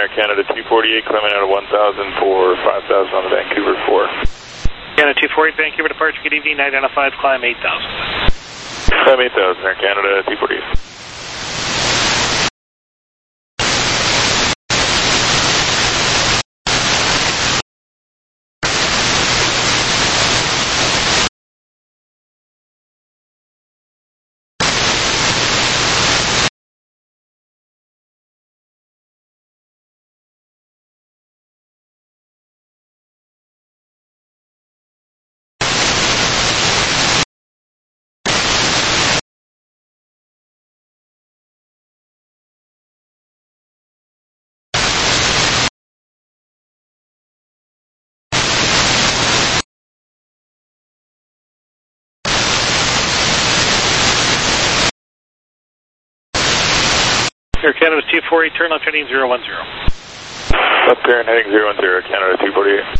Air Canada 248, climbing out of 1000 for 5000 on the Vancouver 4. Canada 248, Vancouver departure, good evening, 995, climb 8000. Climb 8000, Air Canada 248. Air Canada 248, turn left heading 010. Left turn heading 010, Canada 248.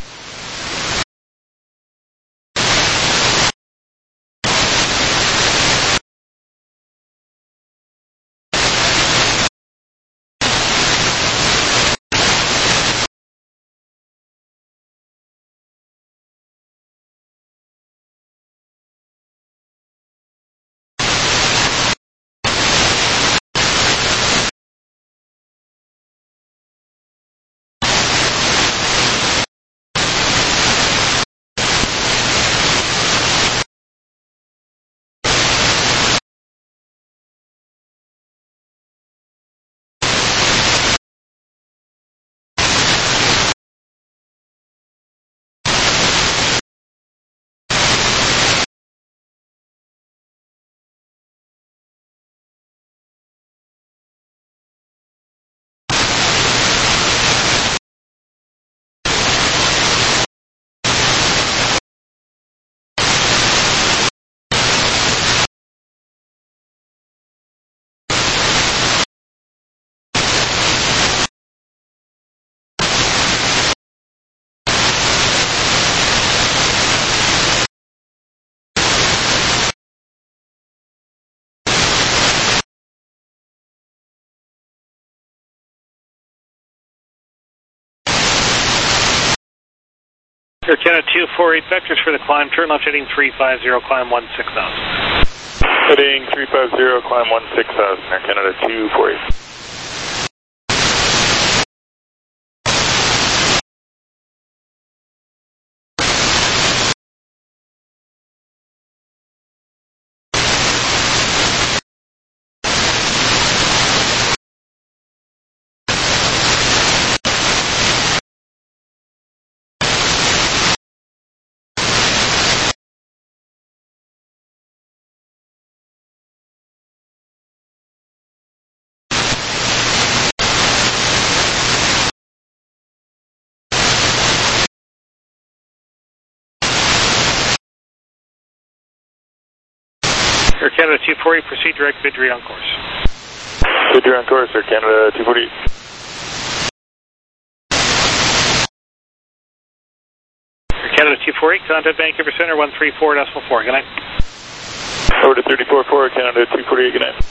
Air Canada 248, vectors for the climb, turn left heading 350, climb 16,000. Heading 350, climb 16,000, Air Canada 248. Air Canada 248, proceed direct Vidri on course. Vidri on course, Air Canada 248. Air Canada 248, contact Vancouver Center 134.4, good night. Over to 34.4, Canada 248, good night.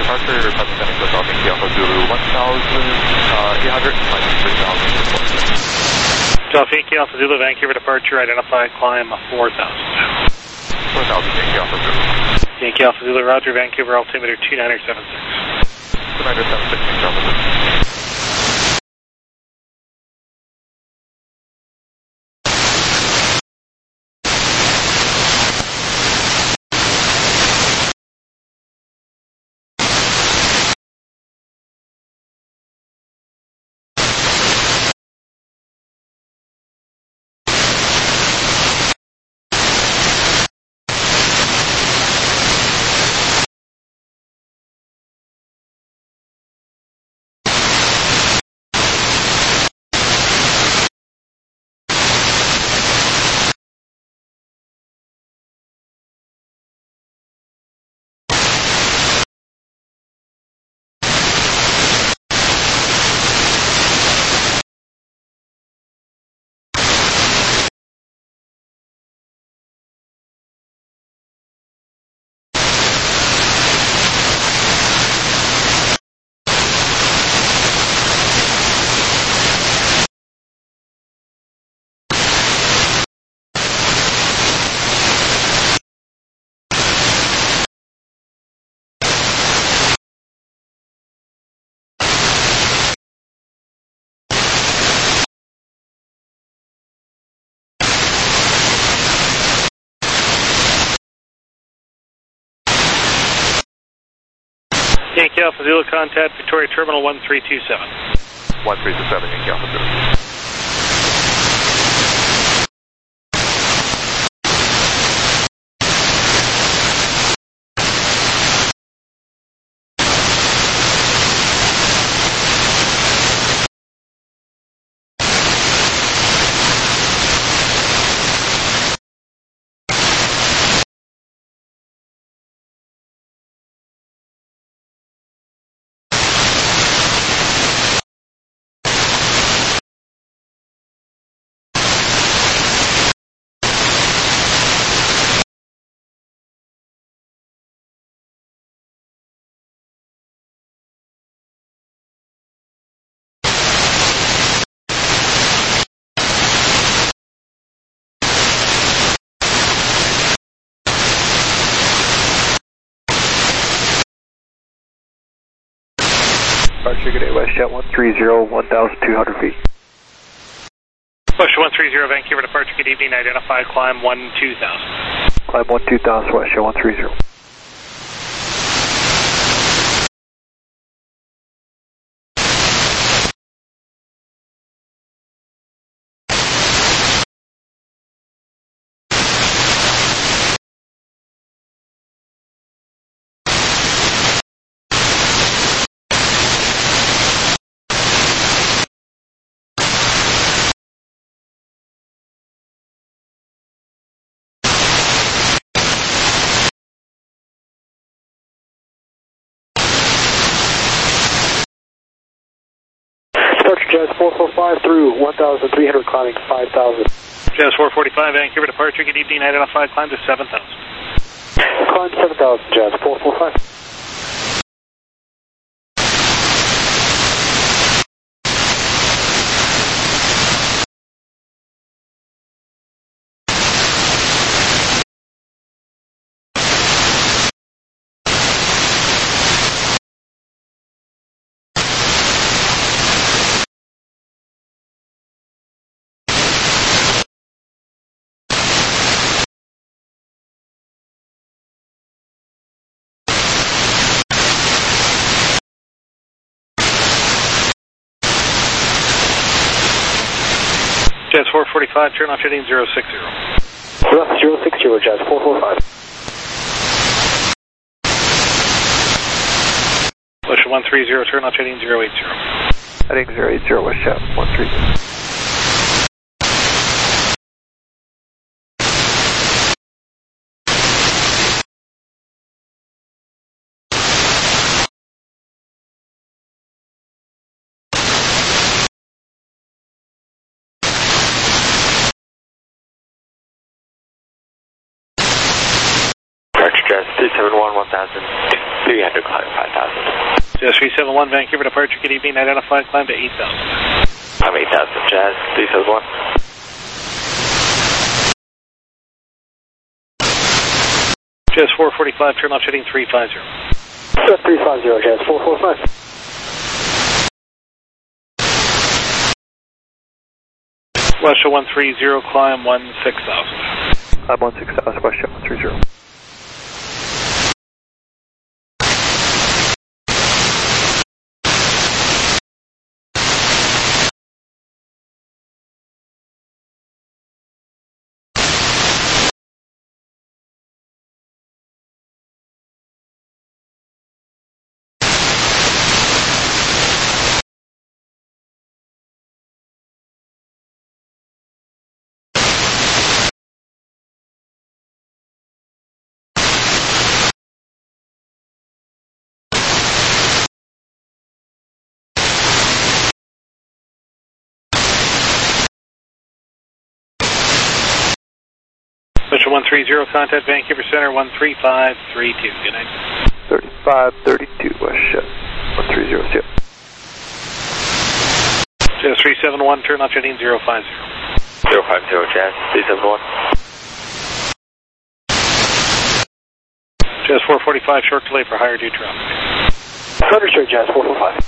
departure, representing Hotel Yankee Alpha Zulu 1,800, flight 3,000. Delta Yankee Alpha Zulu, Vancouver departure, identified climb 4,000. 4,000 Yankee Alpha Zulu. Yankee Alpha Zulu, Roger, Vancouver, altimeter 2976. 2976, Yankee Alpha Zulu. Yankee Alpha Zulu, contact Victoria Terminal 1327. 1327, Yankee Alpha Zulu. Departure, good day, WestJet 130, 1,200 feet. WestJet 130, Vancouver departure, good evening, identified climb 12,000. Climb 12,000, WestJet 130. Departure Jazz 445 through 1,300, climbing 5,000. Jazz 445, Vancouver departure, good evening, identified climb to 7,000. Climb 7,000, Jazz 445. Jazz 445, turn off heading 060. Left 060, Jazz 445. WestJet 130, turn off heading 080. Heading 080, WestJet 130. Jazz 371, 1,300, climb 5,000. Jazz 371, Vancouver departure, good evening, identified, climb to 8,000. Climb 8,000, Jazz 371. Jazz 445, turn left heading 350. Jazz 350, Jazz 445. Westshore 130, climb 16,000. Climb 16,000, Westshore 130. Westshore 130, contact Vancouver Center 13532. Good night. 3532, Westshore 130, see ya. Jazz 371, turn left heading 050. 050, Jazz 371. Jazz 445, short delay for higher due traffic. Understood, Jazz 445.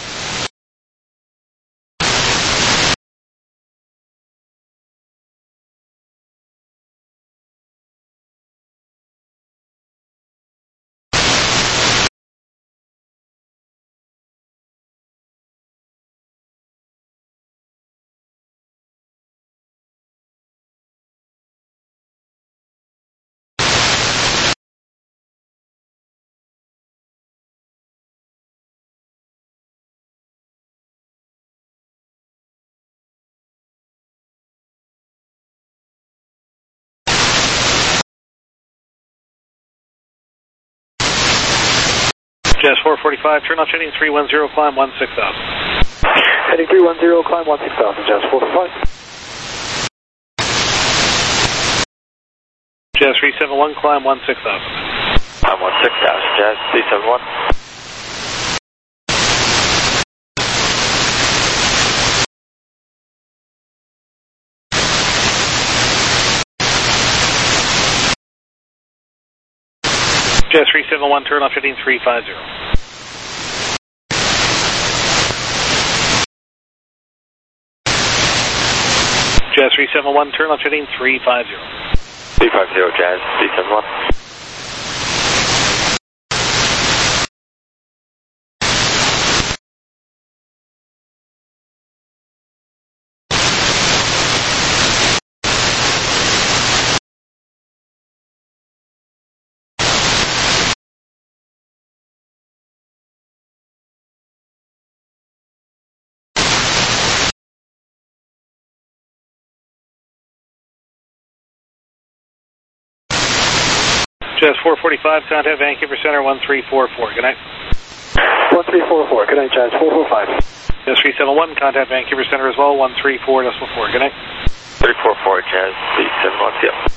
Jazz 445, turn left heading 310, climb 16,000. Heading 310, climb 16,000, Jazz 445. Jazz 371, climb 16,000. Climb 16,000, Jazz 371. Jazz 371, turn left heading 350. Jazz 371, turn left heading 350. 350, Jazz 371. Jazz 445, contact Vancouver Center 1344. Good night. 1344, good night, Jazz 445. Jazz 371, contact Vancouver Center as well 134.4. Good night. 344, Jazz 371, see ya.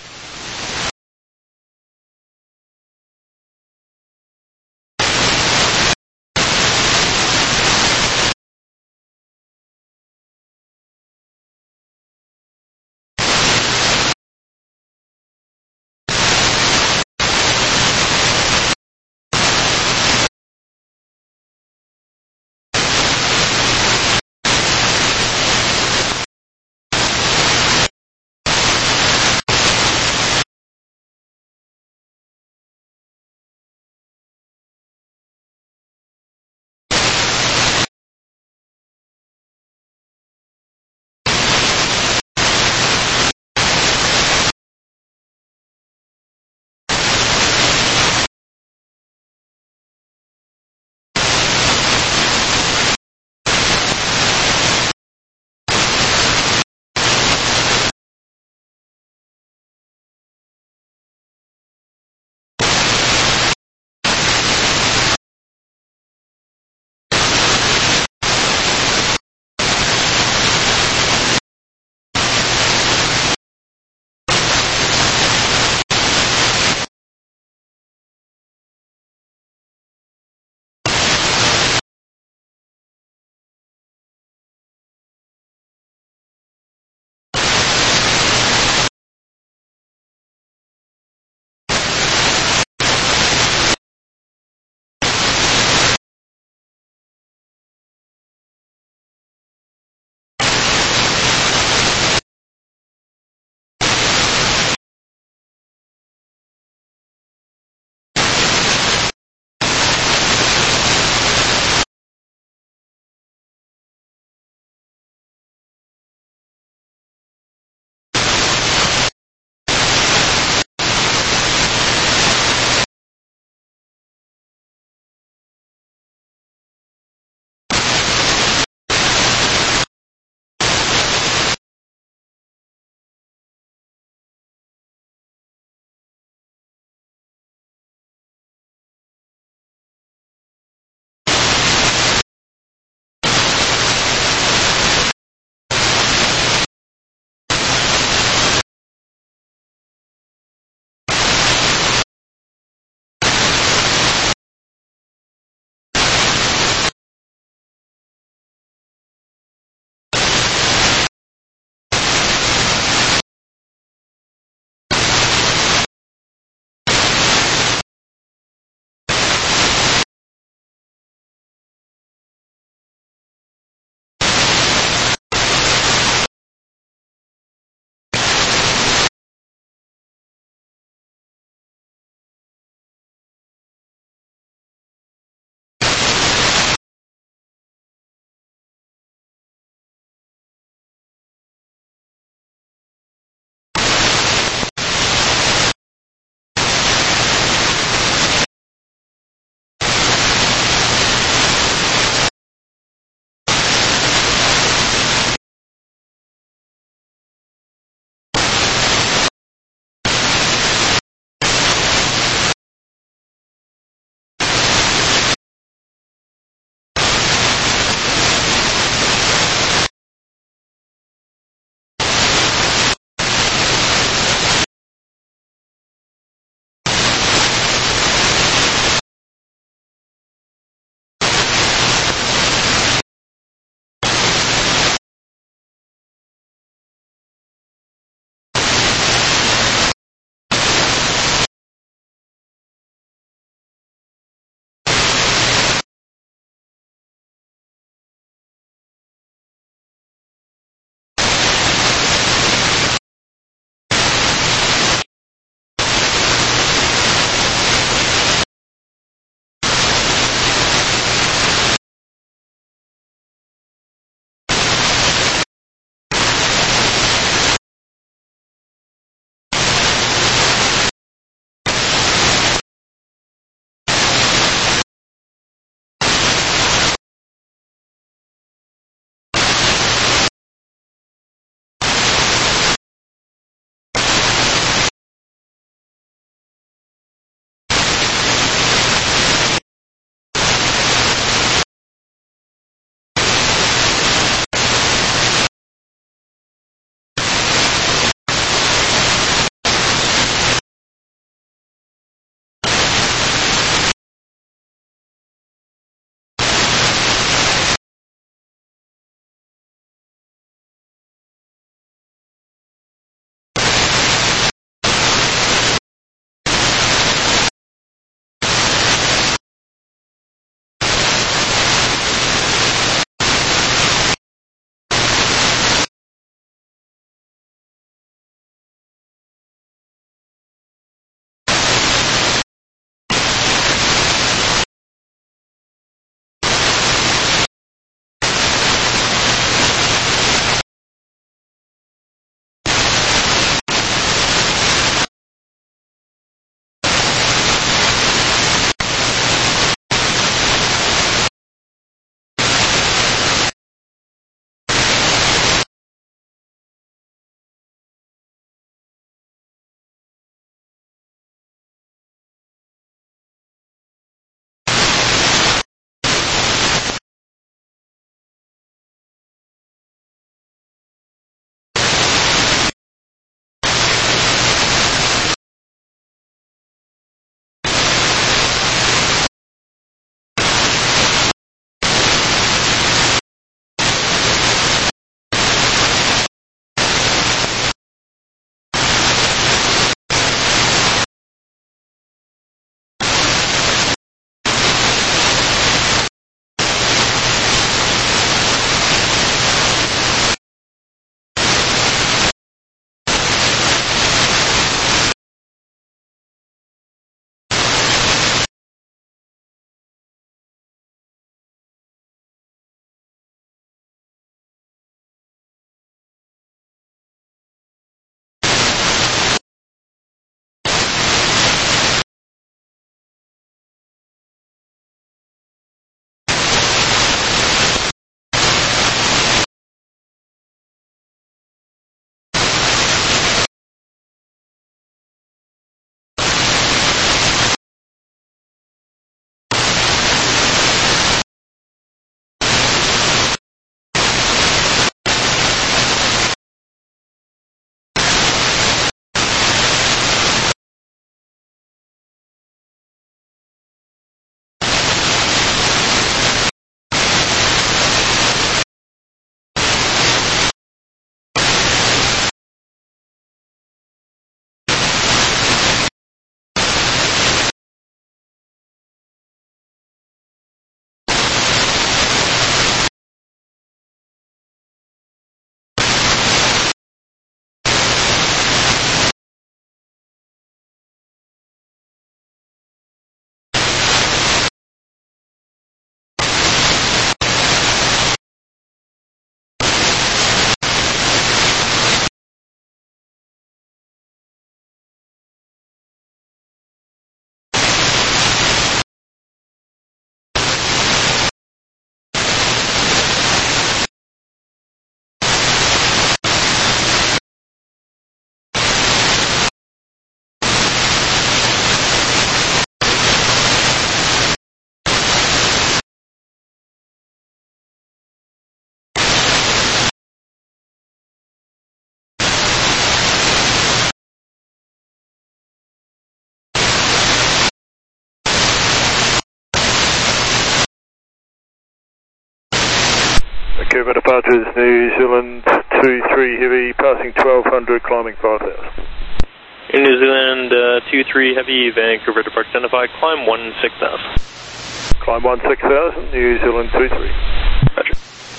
Vancouver departures, New Zealand 23 Heavy, passing 1200, climbing 5000. New Zealand 23 Heavy, Vancouver departure identified, climb 16,000. Climb 16,000, New Zealand 23. Roger.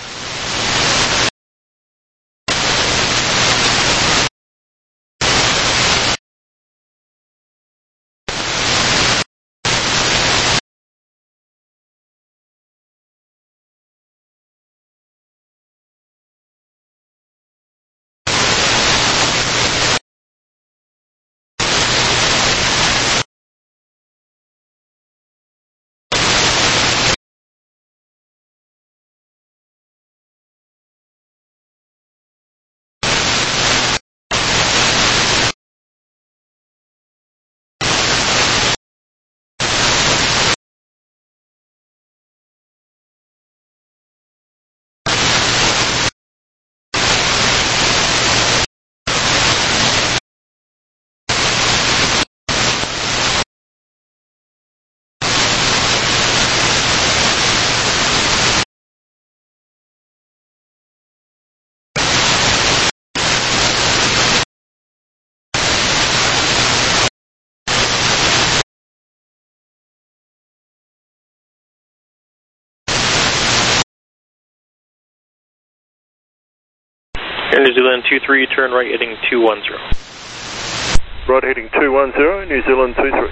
Air New Zealand 23, turn right heading 210. Right heading 210, New Zealand 23.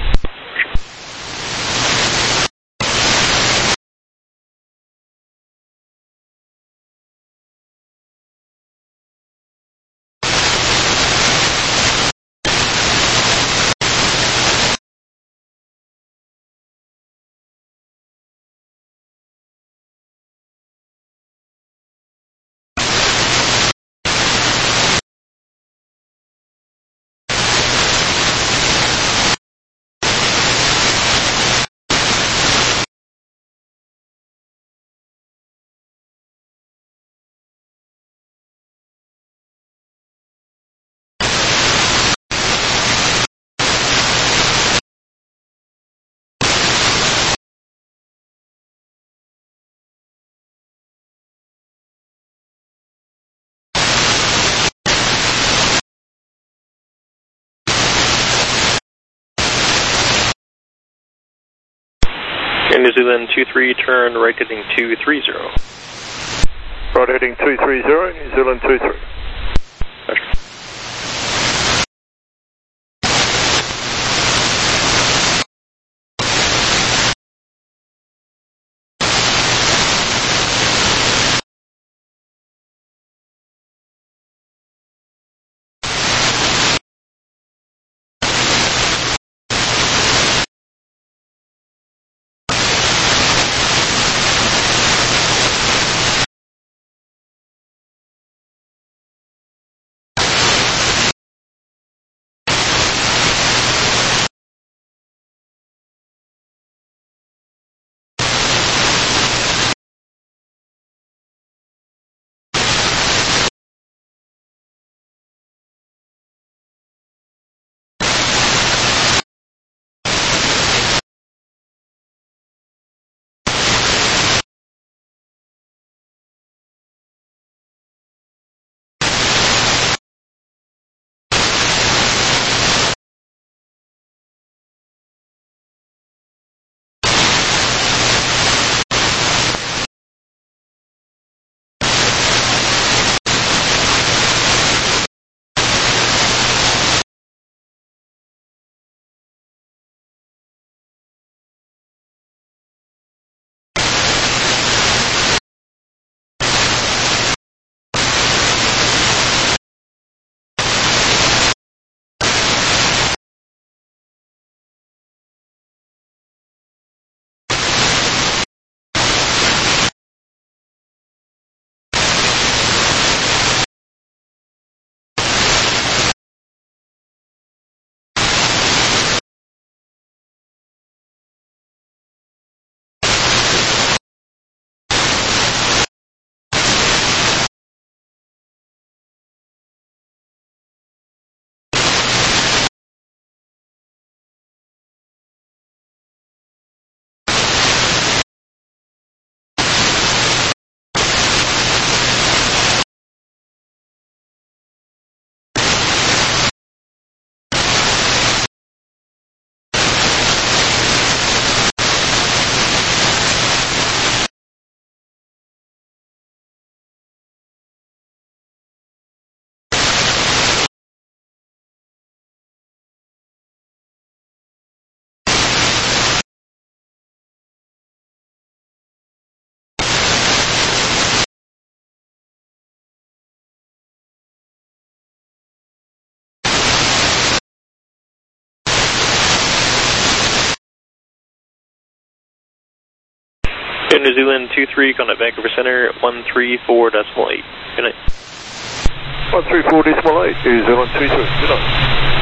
Air New Zealand 23, turn right heading 230. Right heading 230, New Zealand 23. Roger. Air New Zealand 23, contact Vancouver Center 134.8. Good night. 134.8, New Zealand 23. Good night.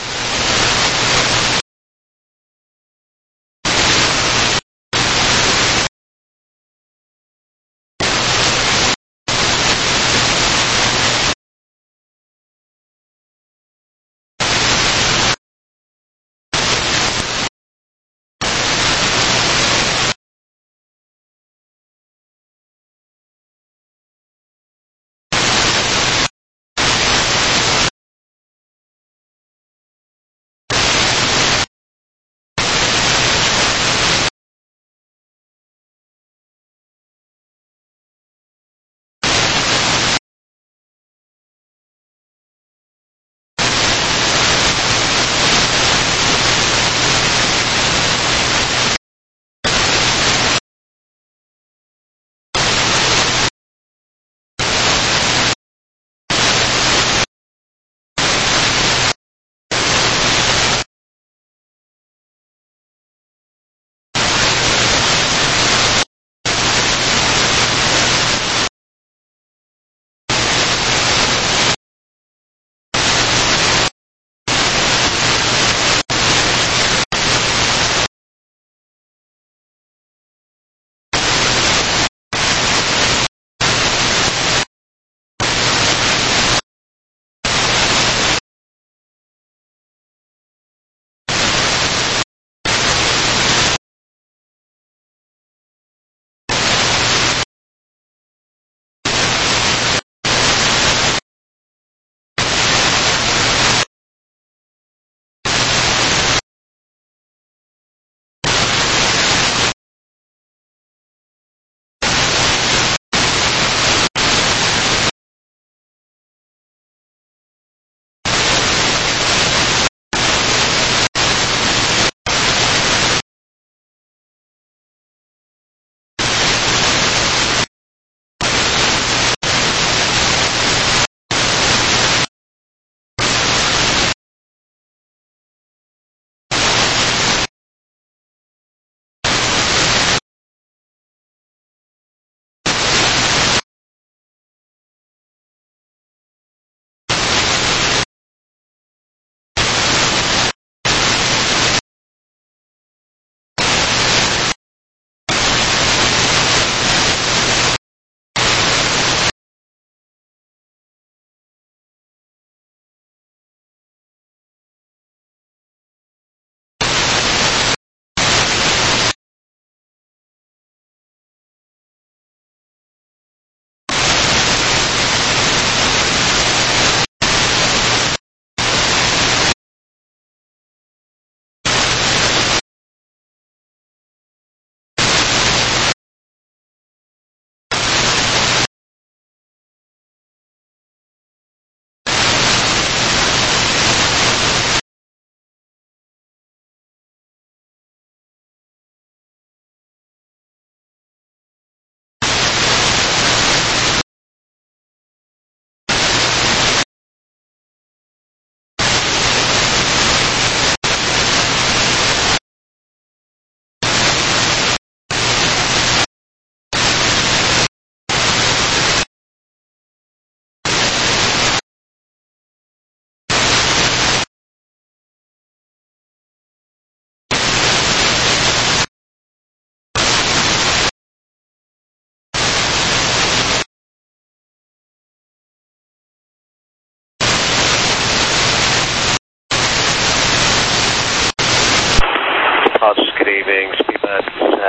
Good evening, Speedbird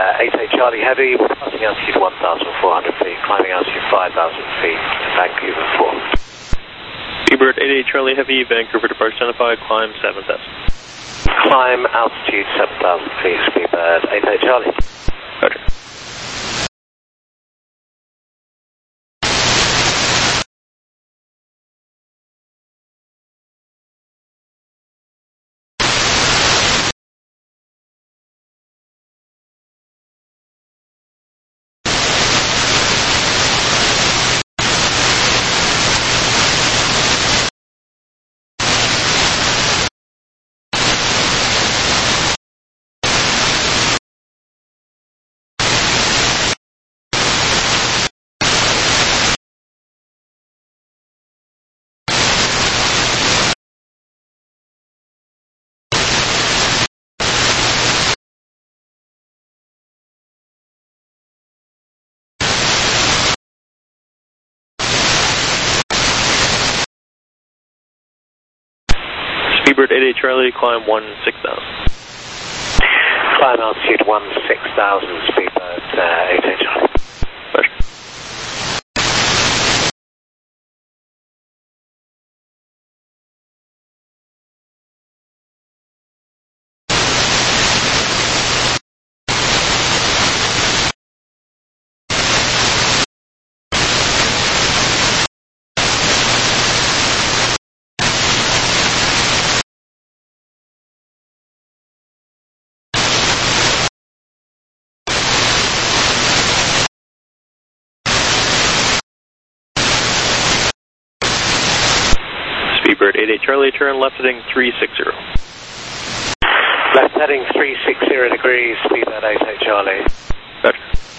88 Charlie Heavy, we're passing altitude 1,400 feet, climbing altitude 5,000 feet to Vancouver 4. Speedbird 88 Charlie Heavy, Vancouver departure identified, climb 7,000. Climb altitude 7,000 feet, Speedbird 88 Charlie. Roger. Speedbird 88 Charlie, climb 16,000. Climb altitude 16,000, Speedbird 88 Charlie. Roger. Speedbird 88 Charlie, turn left heading 360. Left heading 360 degrees, Speedbird 88 Charlie. Roger.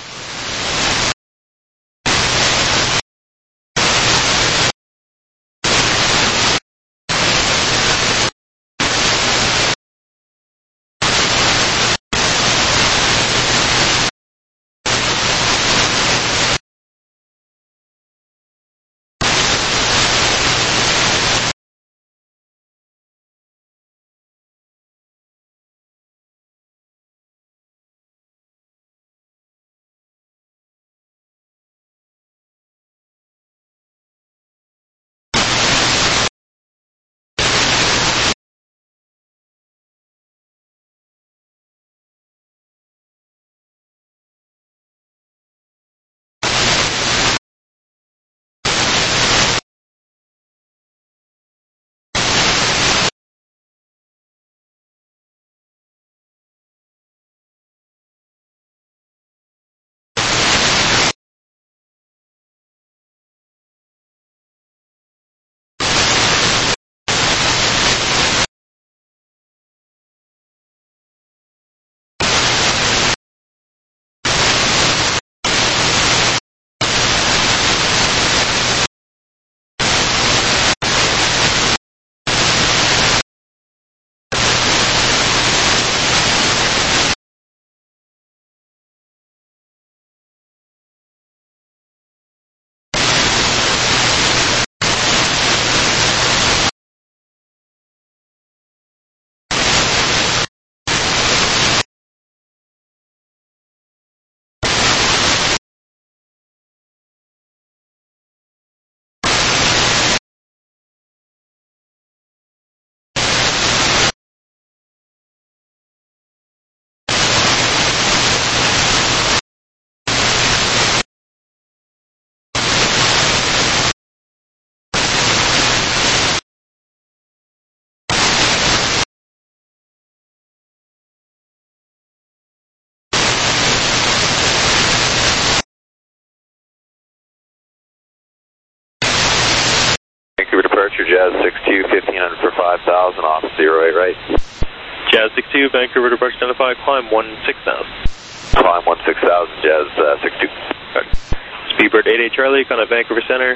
Vancouver departure, Jazz 62, 1500 for 5,000 off 08 right. Jazz 62, Vancouver departure identified, climb 16,000. Climb 16,000, Jazz 62. Roger. Speedbird 88 Charlie, contact Vancouver Center,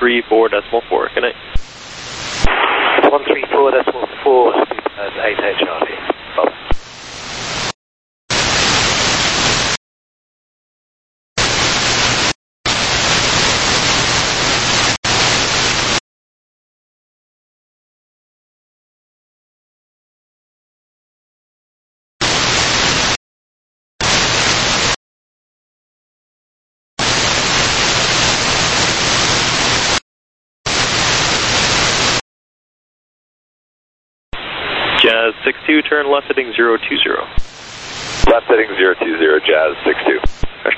134.4. Good night. 134.4, Speedbird 88 Charlie. Bye. Jazz 62, turn left heading 020. Left heading 020, Jazz 62. Roger.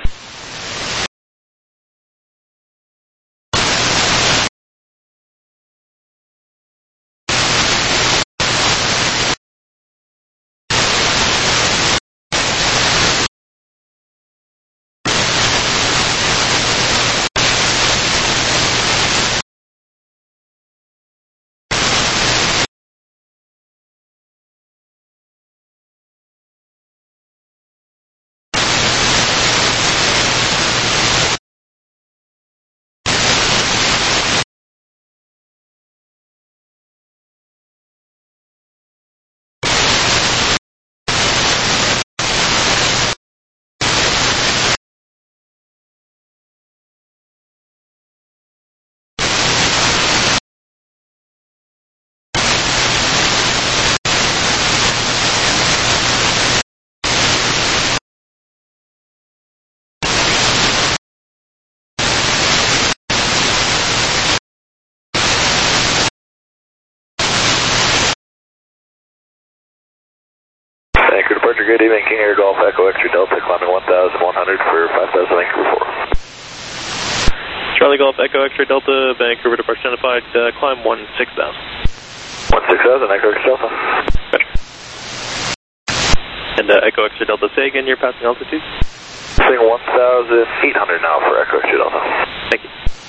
good evening, King Air Golf Echo X-ray Delta, climbing 1,100 for 5,000 Vancouver 4. Charlie Golf Echo X-ray Delta, Vancouver departure identified, climb 16,000. 16,000, Echo X-ray Delta. Roger. And Echo X-ray Delta, say again your passing altitude? Saying 1,800 now for Echo X-ray Delta. Thank you.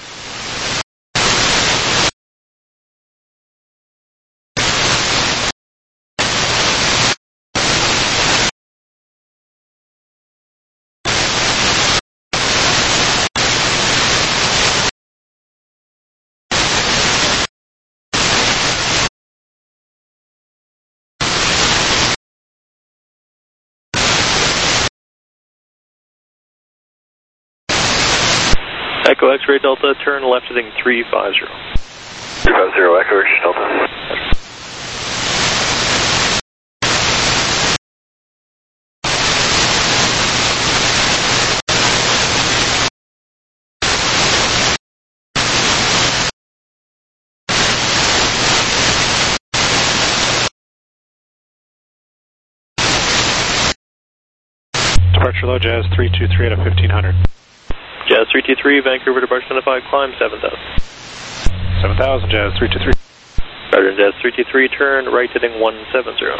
Echo X-ray Delta, turn left heading 350. 350, Echo X-ray Delta. Departure low, Jazz 323 at a 1500. Jazz 323, Vancouver departure identified, climb 7,000. 7,000, Jazz 323. Roger, Jazz 323, turn right heading 170.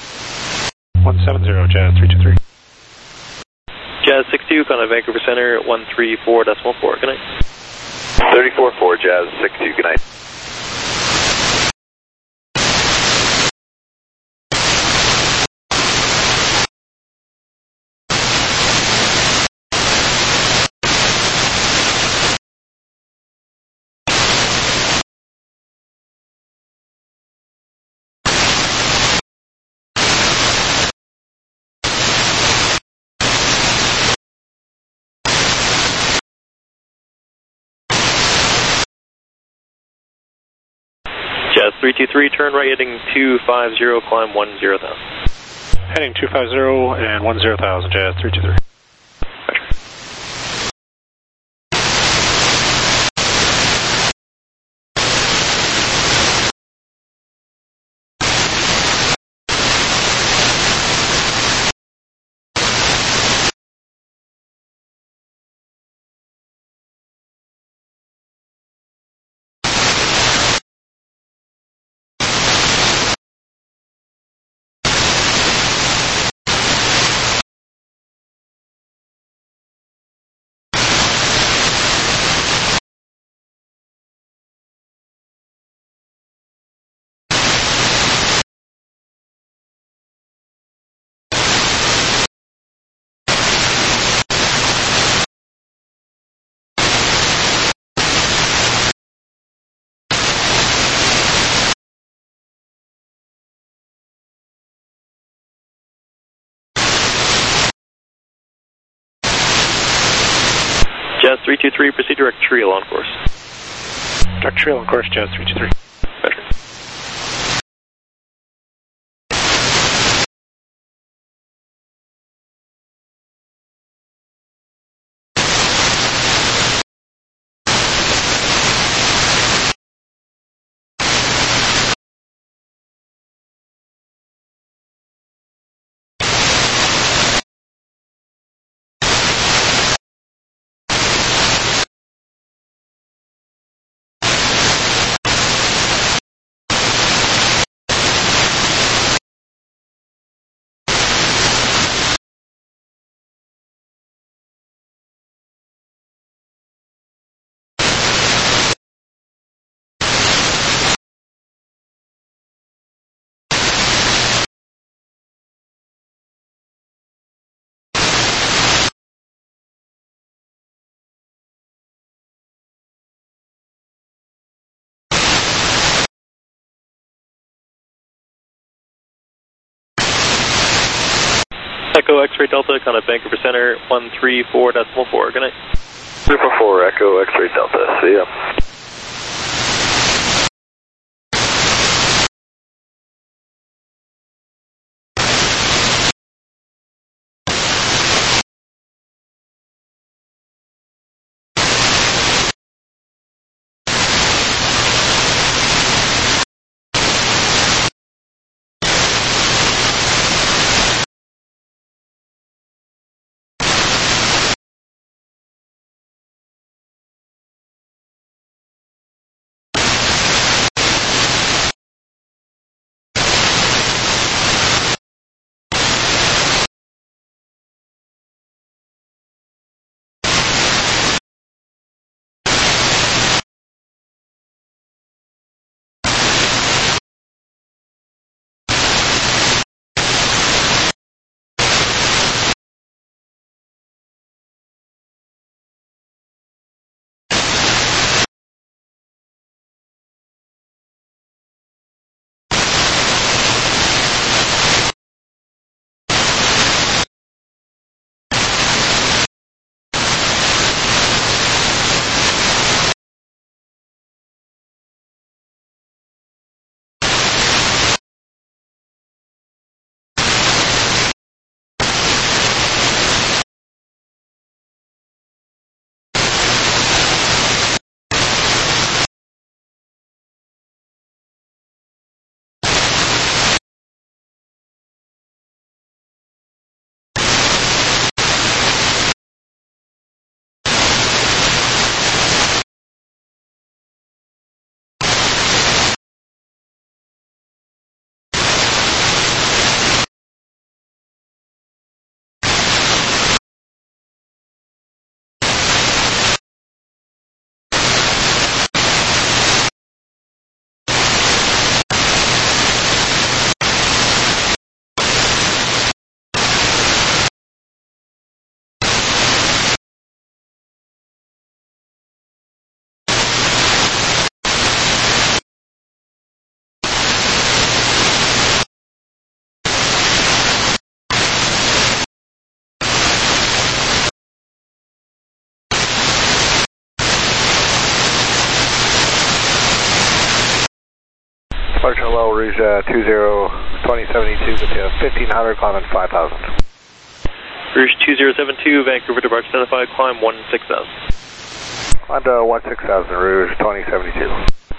170, Jazz 323. Jazz 62, contact Vancouver Center, 134.4, good night. 34-4, Jazz 62, good night. Jazz 323, turn right heading 250, climb 10,000. Heading 250 and 10,000, Jazz 323. Jazz 323, proceed direct trail on course. Direct trail on course, Jazz 323. Roger. Echo X-ray Delta, contact Vancouver Center, 134.4, good night. 344, Echo X-ray Delta, see ya. Departure low, Rouge 2072 with you, 1500, climbing 5000. Rouge 2072, Vancouver departure identified, climb 16,000. Climb to 16,000, Rouge 2072.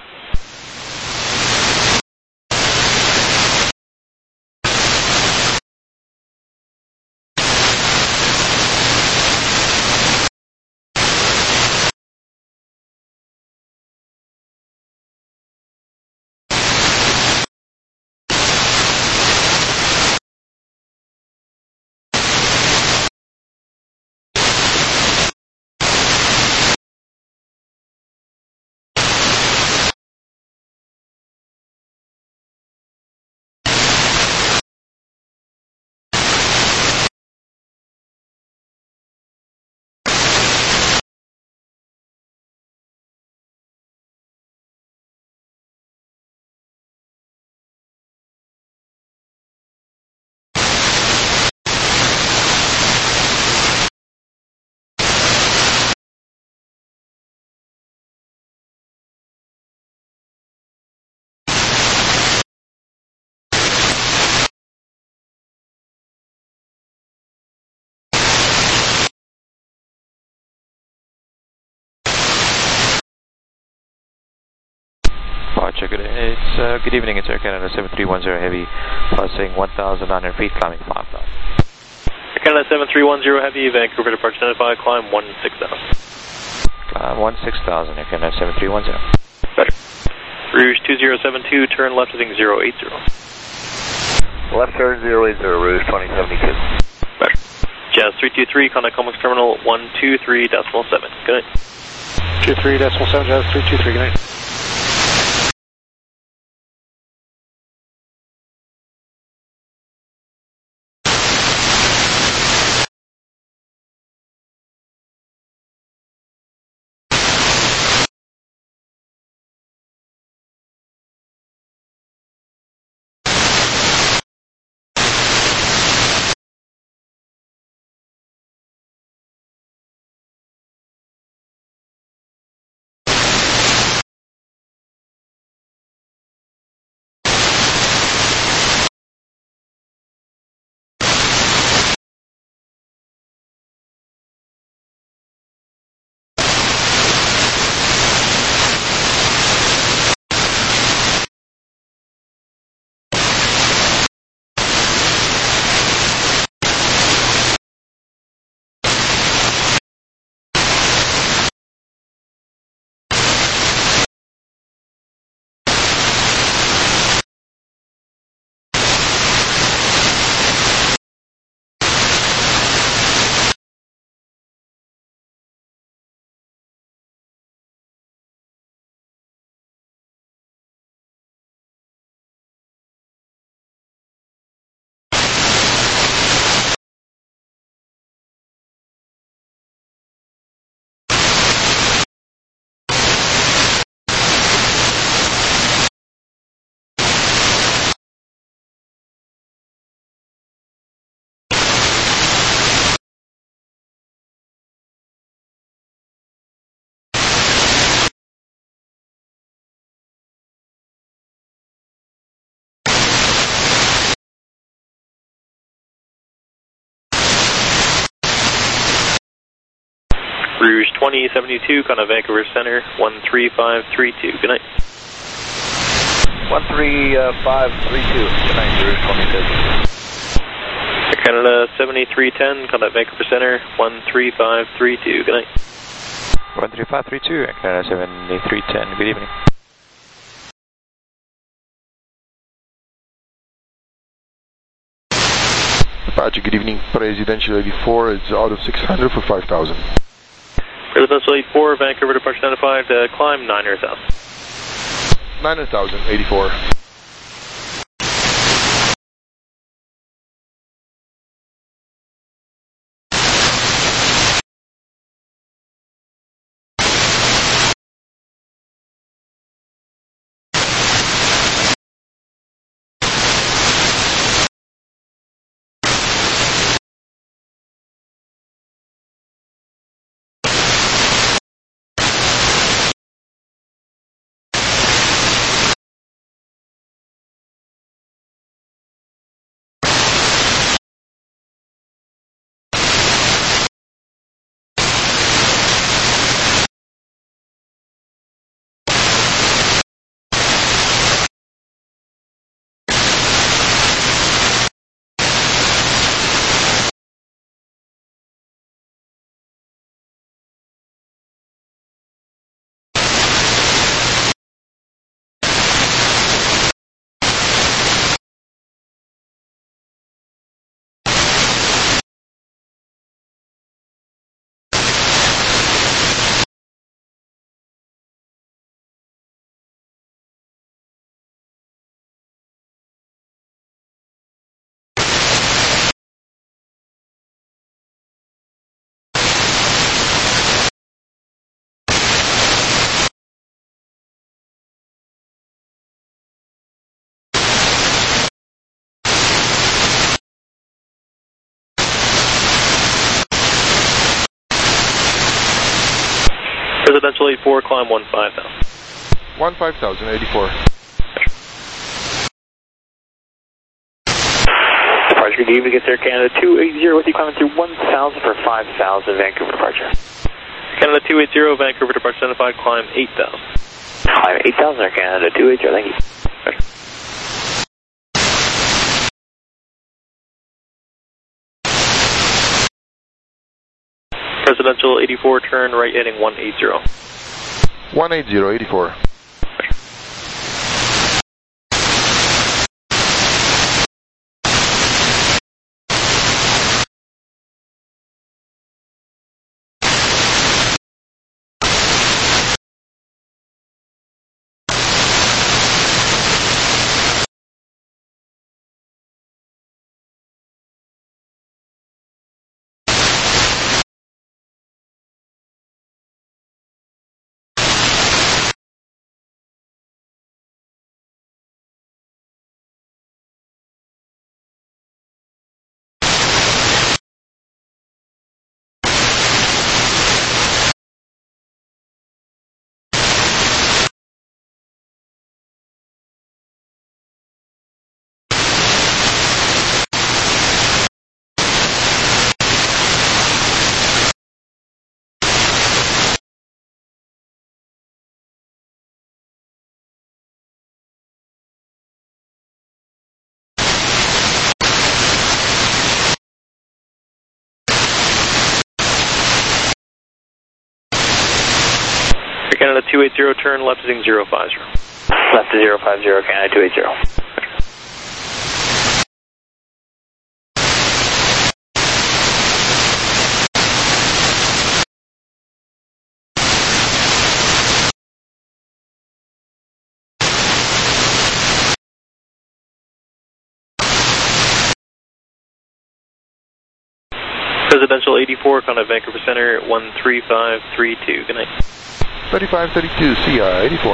Departure, good evening, it's Air Canada 7310 Heavy, passing 1,900 feet, climbing 5,000. Air Canada 7310 Heavy, Vancouver departure identified, climb 16,000. Climb 16,000, Air Canada 7310. Better. Rouge 2072, turn left heading 080. Left turn 080, Rouge 2072. Better. Jazz 323, contact complex terminal 123.7. Good night. 23.7, Jazz 323, good night. Rouge 2072, contact Vancouver Center 13532. Good night. 13532, good night, Rouge 2072. Air Canada 7310, contact Vancouver Center 13532. Good night. 13532, Air Canada 7310, good evening. Departure, good evening, Presidential 84, it's out of 600 for 5,000. Presidential 84, Vancouver departure identified, climb 9,000. 9,000, 84. Presidential 84, climb 15,000. 15,000, 84. Departure, good evening, it's Air Canada 280 with you climbing through 1,000 for 5,000, Vancouver departure. Canada 280, Vancouver departure identified, climb 8,000. Climb 8,000, Air Canada 280, thank you. Presidential 84, turn right heading 180. 180, 84. Canada 280, turn left heading 050. Left to 050, Canada 280. Presidential 84, contact Vancouver Center 13532. Good night. 3532, CI 84.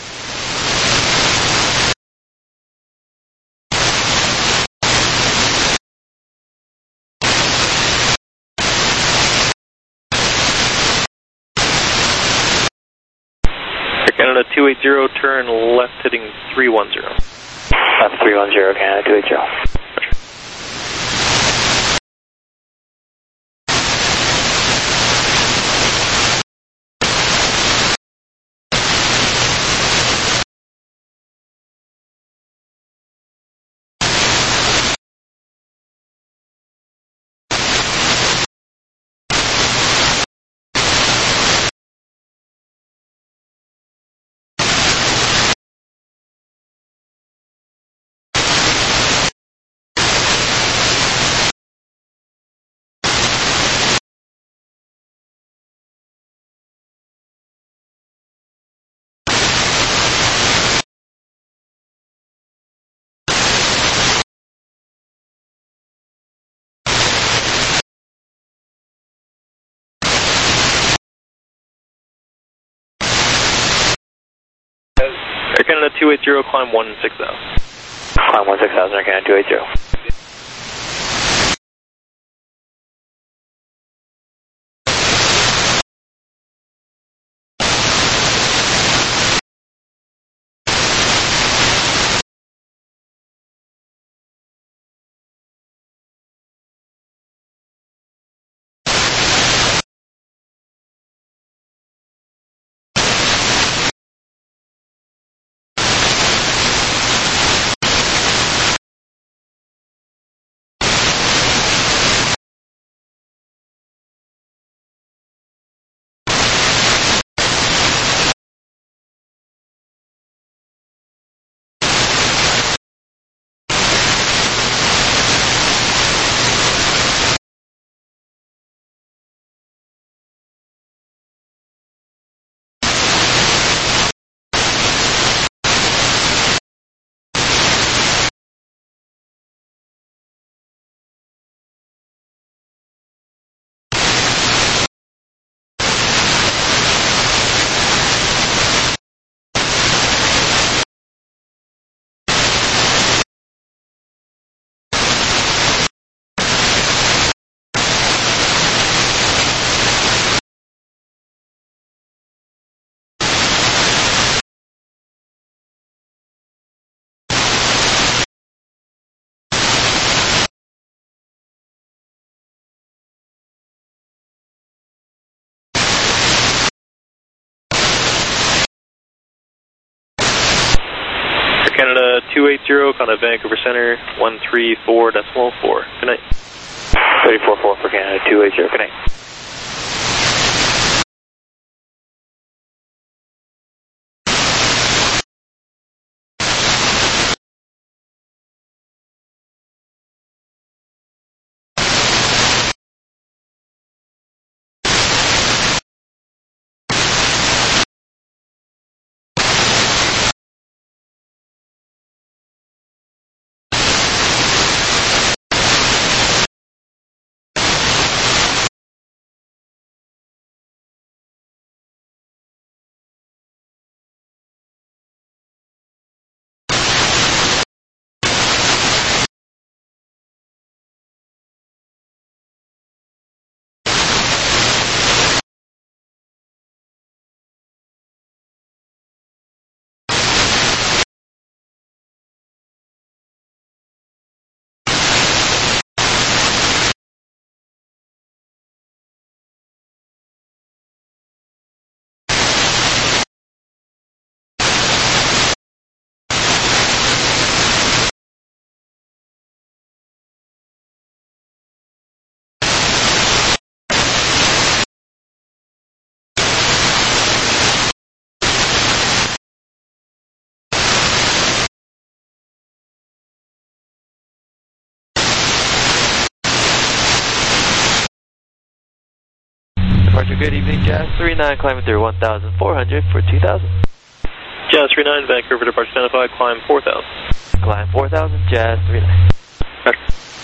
Air Canada 280, turn left heading 310. Left 310, Canada 280. Air Canada 280, climb 16,000. Climb 16,000, Air Canada 280. 280, contact Vancouver Center, 134.4. Good night. 34-4 for Canada 280, good night. Departure, good evening, Jazz 39, climbing through 1,400 for 2,000. Jazz 39, Vancouver departure identified, climb 4,000. Climb 4,000, Jazz 39. Roger.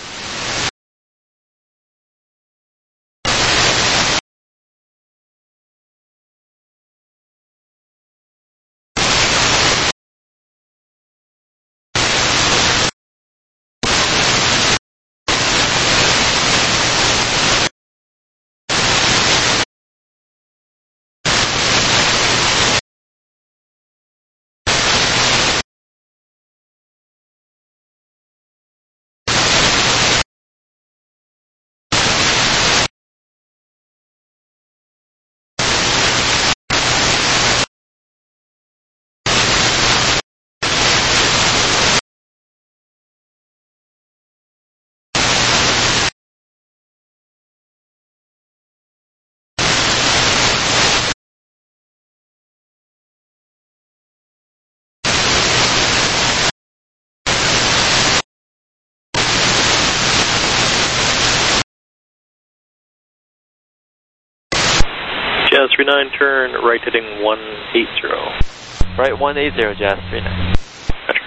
Jazz 39, turn right heading 180. Right 180, Jazz 39. Roger.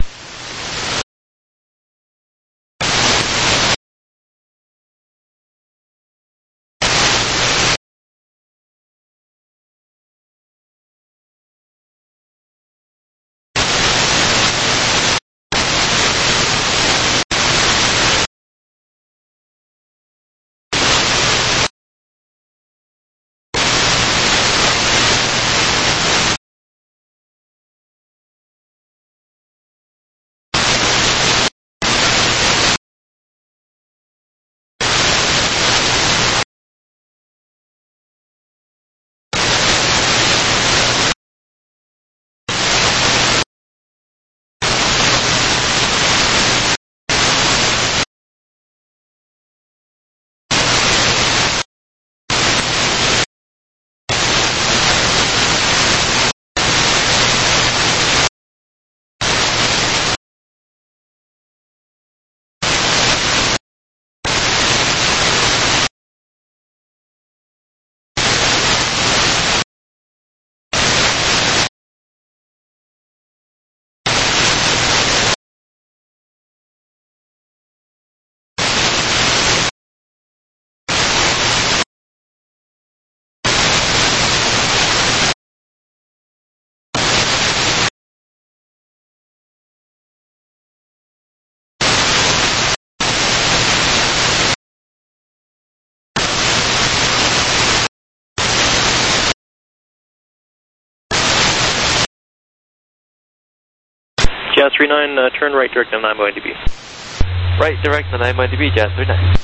Jazz 39, turn right direct on 9 dB. Right direct on 9 dB, Jazz 39.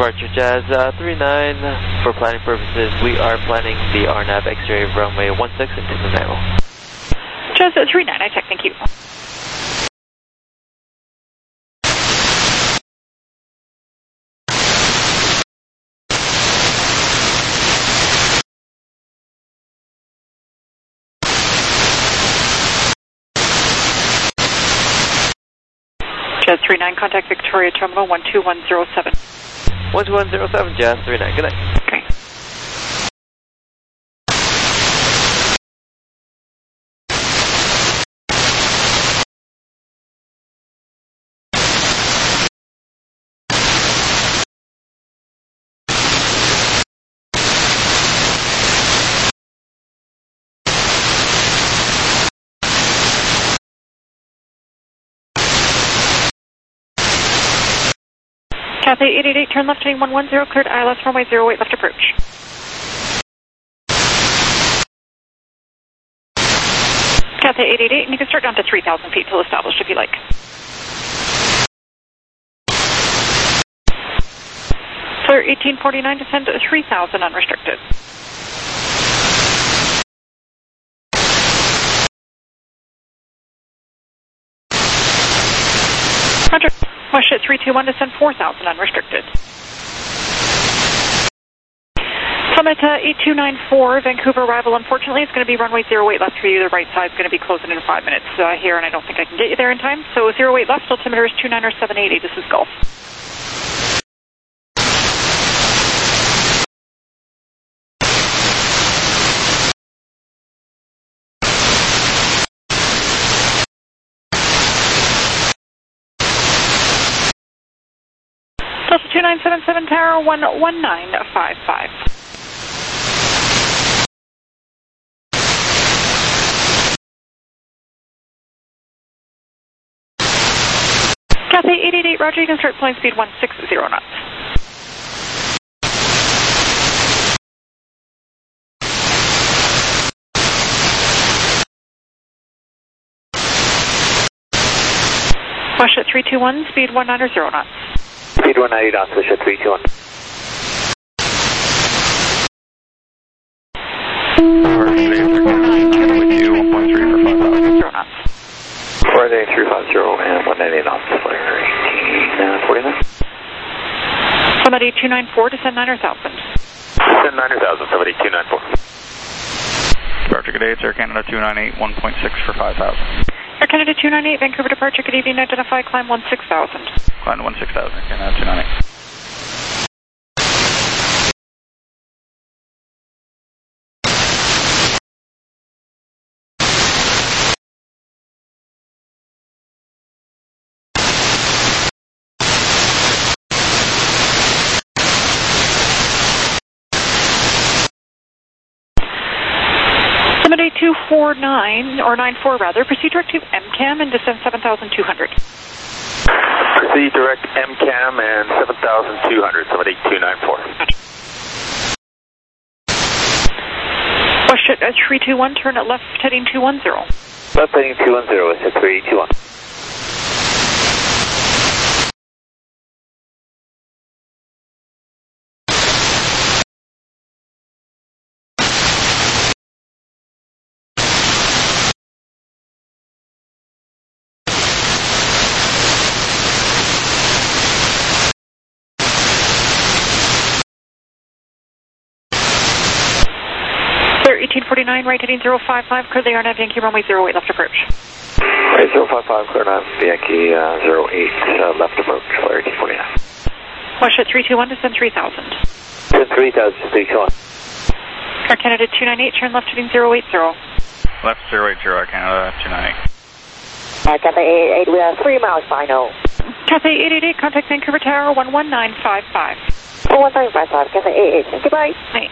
Departure Jazz 39. For planning purposes, we are planning the RNAV X-ray of runway 16 into the narrow. Jazz 39, I check, thank you. Jazz 39, contact Victoria Terminal 12107. 12107, Jazz 39, good night. Okay. Cathay 888, turn left heading 110, cleared ILS runway 08, left approach. Cathay 888, and you can start down to 3,000 feet till established if you like. Clear 1849, descend to 3,000 unrestricted. Roger. WestJet 321, descend 4,000 unrestricted. Summit 8294, Vancouver arrival, unfortunately, is going to be runway 08 left for you. The right side is going to be closing in 5 minutes here, and I don't think I can get you there in time. So 08 left, altimeter is 29780. This is Gulf. Delta 2977 Tower 11955. Cathay 888, roger, you can start flying speed 160 knots. WestJet 321, speed 190 knots. Speed 190 knots, WestJet 321. Friday 350 and 190 knots, flare 1849. Summit 294, descend 9,000. Descend 9,000, somebody 294. Departure, good day, it's Air Canada 298, 1.6 for 5,000. Air Canada 298, Vancouver departure, good evening, identify, climb 16,000. Climb 16,000, Air Canada 298. Summit 8249, or 94 rather, proceed direct to MCAM and descend 7,200. Proceed direct MCAM and 7,200, Summit 8294. WestJet 321, turn at left heading 210. Left heading 210, WestJet 321. Clear 1849, right heading 055, clear the RNAV Yankee runway 08, left approach. Right, 055, clear now, Yankee 08, left approach, flare 1849. WestJet 321, descend 3,000. Descend 3,000, 321. Air Canada 298, turn left heading 080. Left 080, Air Canada 298. Cathay 888, we are 3 miles final. Cathay 888, contact Vancouver Tower 11955. 11955, Cathay 88, goodbye. Bye.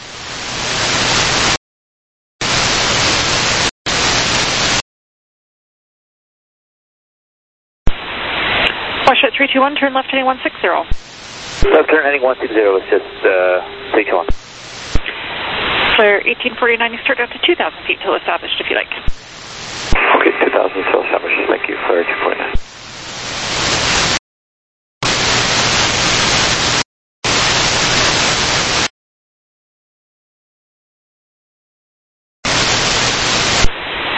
WestJet 321, turn left heading 160. Left turn heading 160, it's just 321. Clear 1849, you start out to 2,000 feet till established if you like. Okay, 2,000 till established, thank you, flare 1849.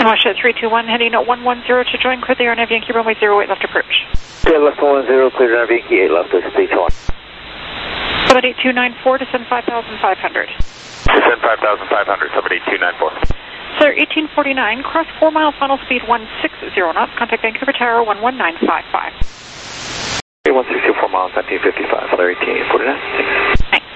Wash at 321, heading at 110 to join, clear the RNAV Yankee runway 08 left approach. Okay, left 110, clear RNAV Yankee 8 left, this is 321. Summit 8294, descend 5,500. Descend 5,500, Summit 8294. Sir, 1849, cross 4 mile final speed 160 knots, contact Vancouver Tower 11955. Okay, 164 miles, 1955, flare 1849. Thanks.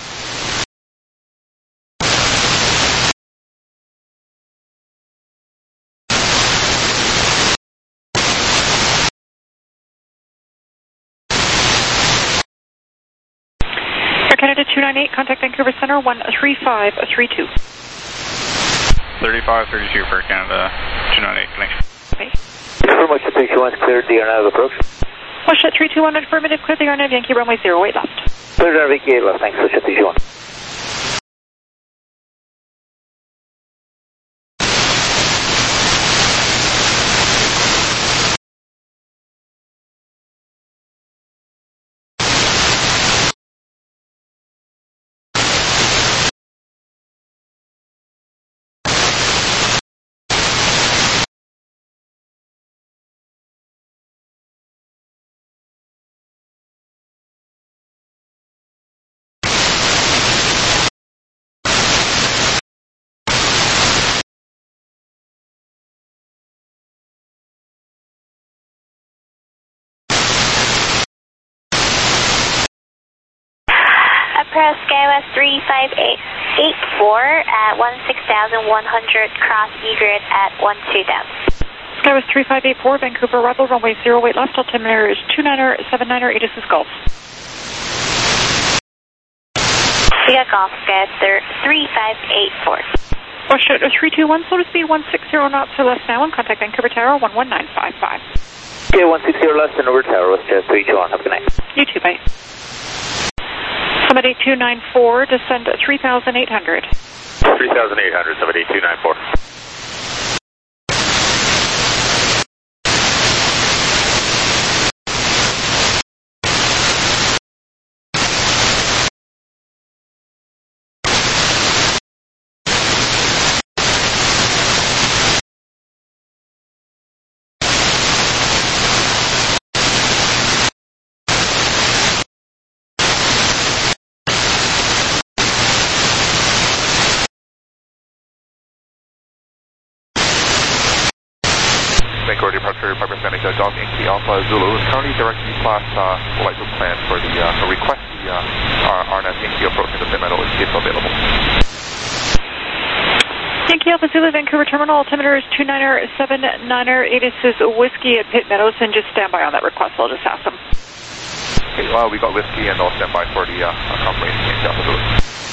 Air Canada 298, contact Vancouver Center 13532. 3532 for Canada 298 connection. Okay. Thanks very much, the 321's cleared the RNAV approach. Wash at 321, affirmative, clear the RNAV Yankee runway 08 left. Cleared RNAV Yankee 8 left, thanks, Wash at 321. Press SkyWest 35884 at 16,100, cross eGrid at 12,000. SkyWest 3584, Vancouver arrival, runway 08 left, altimeter is 2979er, ATIS Golf. We got Golf, SkyWest 3584. Wash at 321, slow to speed 160 knots or less now, and contact Vancouver Tower 11955. Okay, 160 less than over Tower, with 321, have a good night. You too, bye. Summit 8294, descend 3,800. 3,800, Summit 8294. Vancouver departure, Piper Panic, Golf Yankee Alpha Zulu is currently directing class flight plan for the request the RNAV Yankee approach into St. Meadow if available. Yankee Alpha Zulu, Vancouver Terminal, altimeter is 2979er, ATIS is Whiskey at Pitt Meadows, and just stand by on that request, I'll just ask them. Okay, well, we got Whiskey and I'll stand by for the confirmation Yankee Alpha Zulu.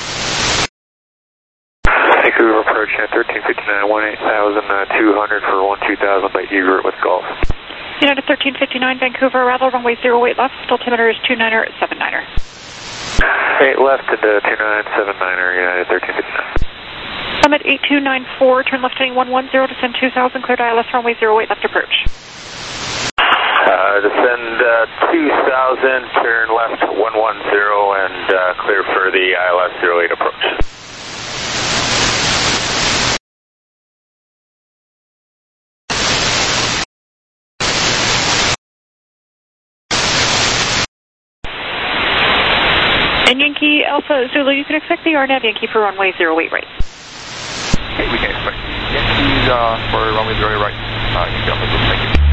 Vancouver approaching at 1359, 18,200 for 12,000 by eGrid with Golf. United 1359, Vancouver arrival, runway 08 left, altimeter is 2979er. 8 left into 2979er, United 1359. Summit 8294, turn left heading 110, descend 2000, cleared ILS runway 08 left approach. Descend 2000, turn left 110, and clear for the ILS 08 approach. And Yankee Alpha Zulu, you can expect the RNAV Yankee for runway 08 right. Okay, we can expect Yankees for runway 08 right. Yankee Alpha Zulu, thank you.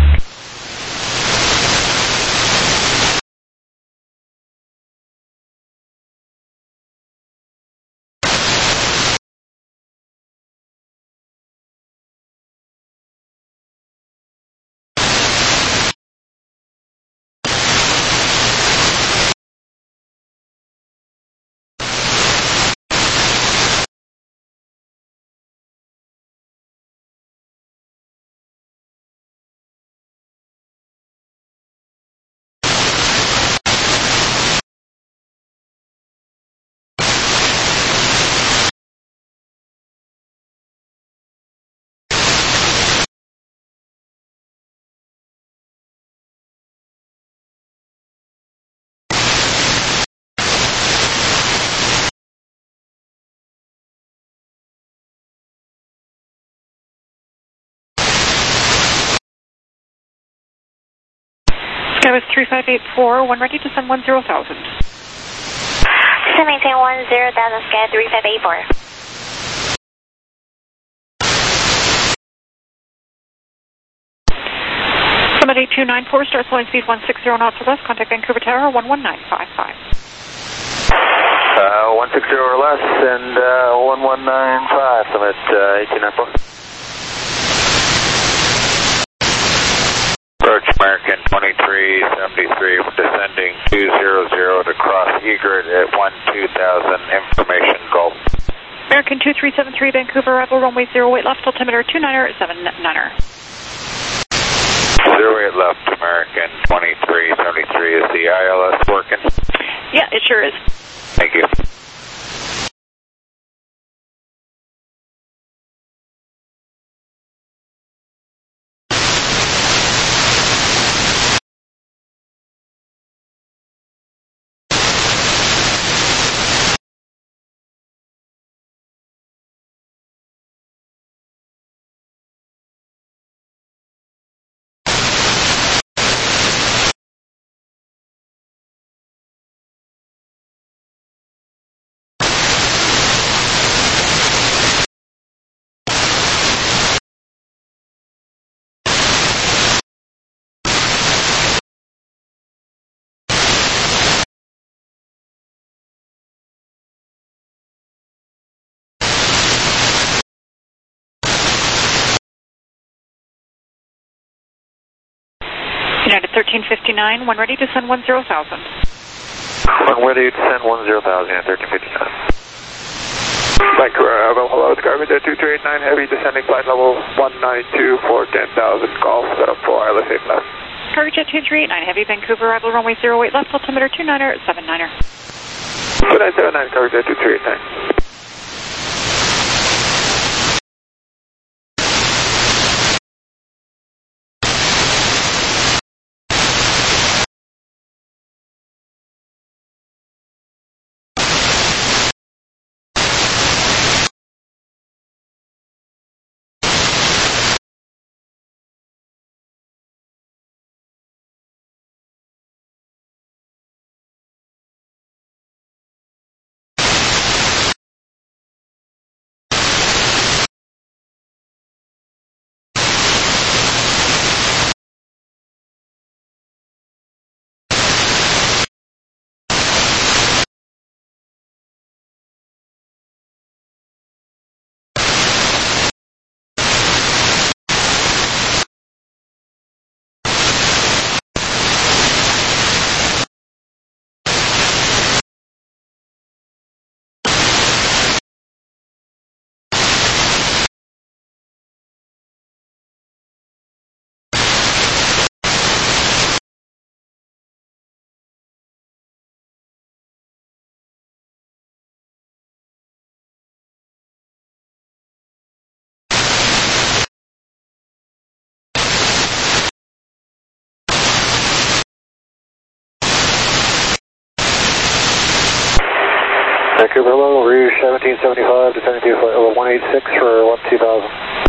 Skywest 3584, when ready to send 10,000. Maintain 10,000, Sky 3584. Summit 8294, start flying speed 160 knots or less, contact Vancouver Tower 11955. 160 or less and 1195, Summit 8294. Approach American 2373, descending 200 to cross Egret at 12,000, information Gulf. American 2373, Vancouver, arrival runway 08 left, altimeter 2979er. 08 left, American 2373, is the ILS working? Yeah, it sure is. Thank you. United 1359, when ready to send 10,000. When ready to send 10,000, United 1359. Vancouver, hello, it's Garbage at 2389, heavy descending flight level 192 for 10,000, Golf, set up for ILS 8 left. Courage at 2389, heavy Vancouver, arrival runway 08 left, altimeter 2979er. 2979, Courage at 2389. Vancouver, hello, Rouge 1775, descending to flight level 186 for 12,000.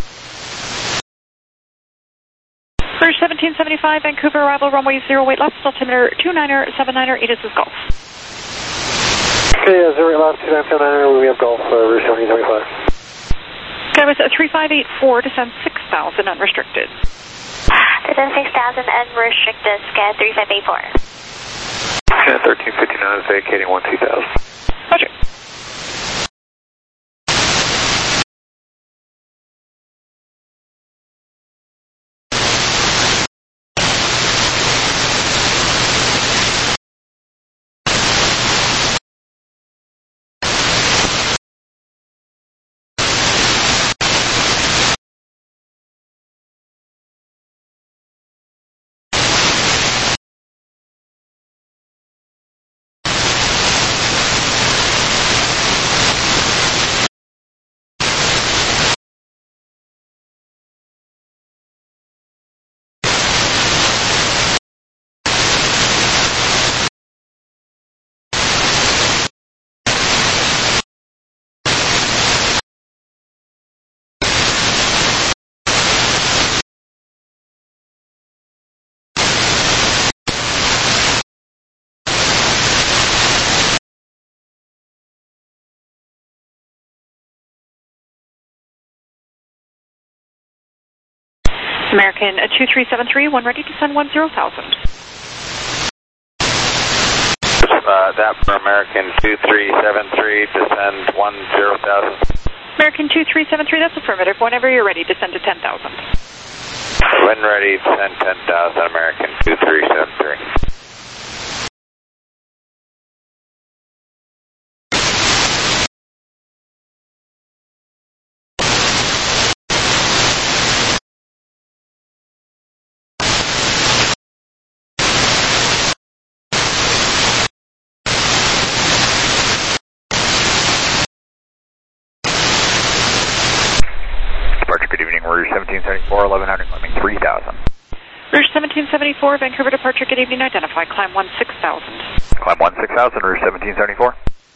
Rouge 1775, Vancouver, arrival runway 08 left, altimeter 2979er, Edith is Golf. Okay, 08 left, 2979er, we have Golf, Rouge 1775. Skywest 3584, descend 6,000 unrestricted. Descend 6,000 unrestricted, Sky 3584. And 1359 is vacating 12,000. Roger. American 2373, one ready to send 10,000. That for American 2373, descend 10,000. American 2373, that's affirmative. Whenever you're ready, descend to 10,000. When ready, descend 10,000, American 2373. Good evening, Rouge 1774, 1100, climbing 3,000. Rouge 1774, Vancouver departure, good evening, identify, climb 16,000. Climb 16,000, Rouge 1774.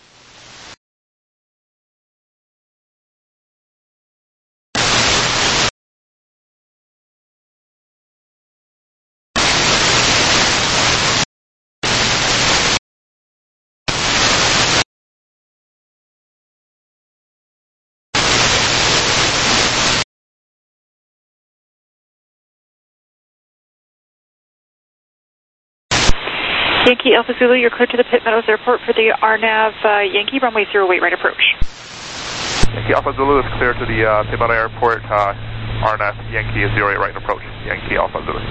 Yankee Alpha Zulu, you're cleared to the Pitt Meadows Airport for the RNAV Yankee, runway 08 right approach. Yankee Alpha Zulu is cleared to the Pitt Meadows Airport, RNAV Yankee is 08 right approach, Yankee Alpha Zulu.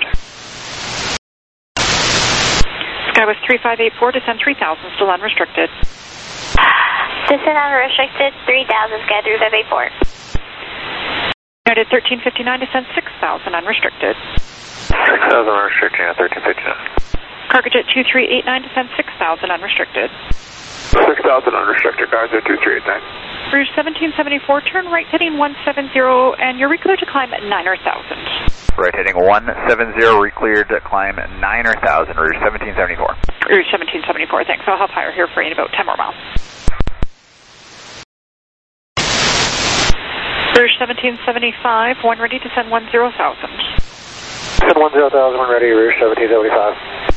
Skywest 3584, descend 3,000, still unrestricted. Descend unrestricted, 3,000, Sky 3584. United 1359, descend 6,000, unrestricted. 6,000 unrestricted, 1359. Cargojet 2389, descend 6,000, unrestricted. 6,000 unrestricted, Cargojet 2389. Rouge 1774, turn right heading 170, and you're recleared to climb 9,000. Right heading 170, recleared to climb 9,000, Rouge 1774. Rouge 1774, thanks. I'll have higher here for you in about 10 more miles. Rouge 1775, one ready to send 10,000. Send 10,000, one ready, Rouge 1775.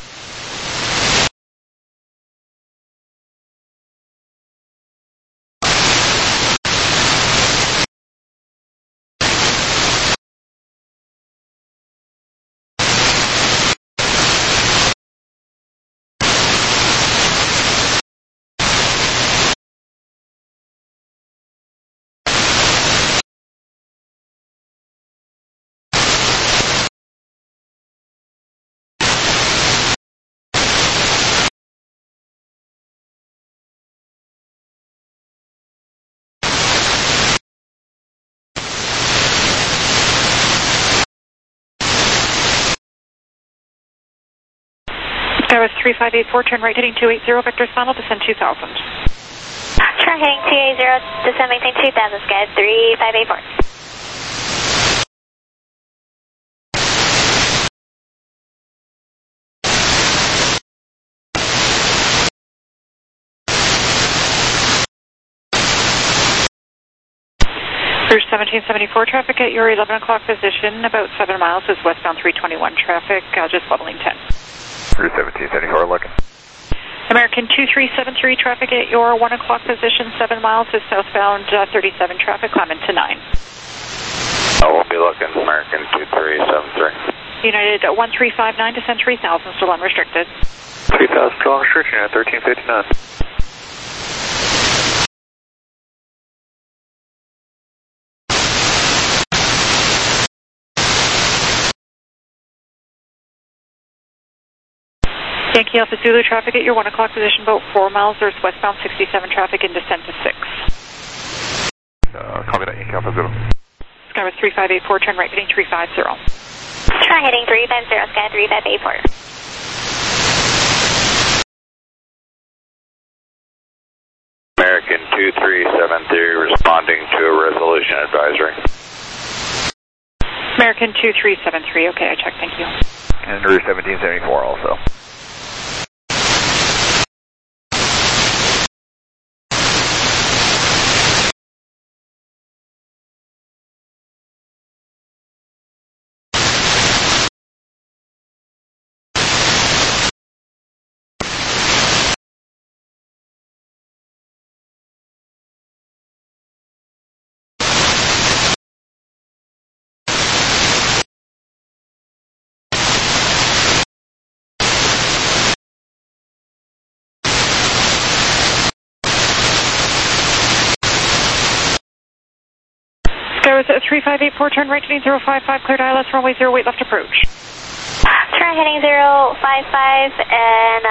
Skywest 3584, turn right heading 280, vectors final, descend 2,000. Turn heading 280, descend maintain 2,000, Sky 3584. Rouge 1774, traffic at your 11 o'clock position, about 7 miles is westbound 321 traffic, just leveling 10. Rouge 1774, looking. American 2373, traffic at your 1 o'clock position, 7 miles is southbound 37 traffic, climbing to 9. I will be looking, American 2373. United 1359, descend 3,000, still unrestricted. 3,000, still unrestricted, 1359. Yankee Alpha Zulu, traffic at your 1 o'clock position, about 4 miles. There's westbound 67 traffic in descent to 6. Copy that, Yankee Alpha Zulu. Skywest 3584, turn right heading 350. Turn heading 350, Sky 3584. American 2373, responding to a resolution advisory. American 2373, okay, I checked, thank you. And Rouge 1774 also. 3584, turn right heading 055, cleared ILS, runway 08 left approach. Turn heading 055 and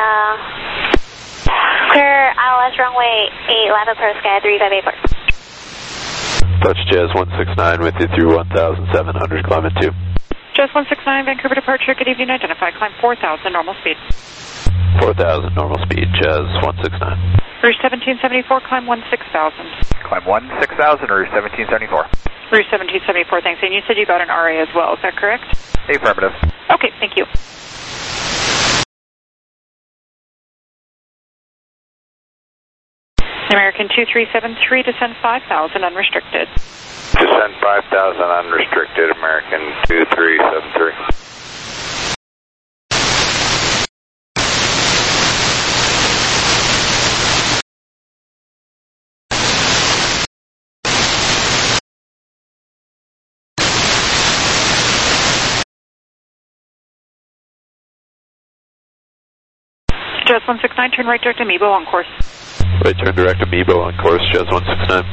clear ILS runway 8 left approach, sky 3584. Touch Jazz 169 with you through 1,700, climbing 2. Jazz 169, Vancouver departure, good evening, identify, climb 4,000, normal speed. 4,000, normal speed, Jazz 169. Rouge 1774, climb 16,000. Climb 16,000, Rouge 1774. Rouge 1774, thanks. And you said you got an RA as well, is that correct? Affirmative. Okay, thank you. American 2373, descend 5,000, unrestricted. Descend 5,000 unrestricted, American 2373. Jazz 169, turn right direct Amiibo on course. Right turn direct Amiibo on course, Jazz 169.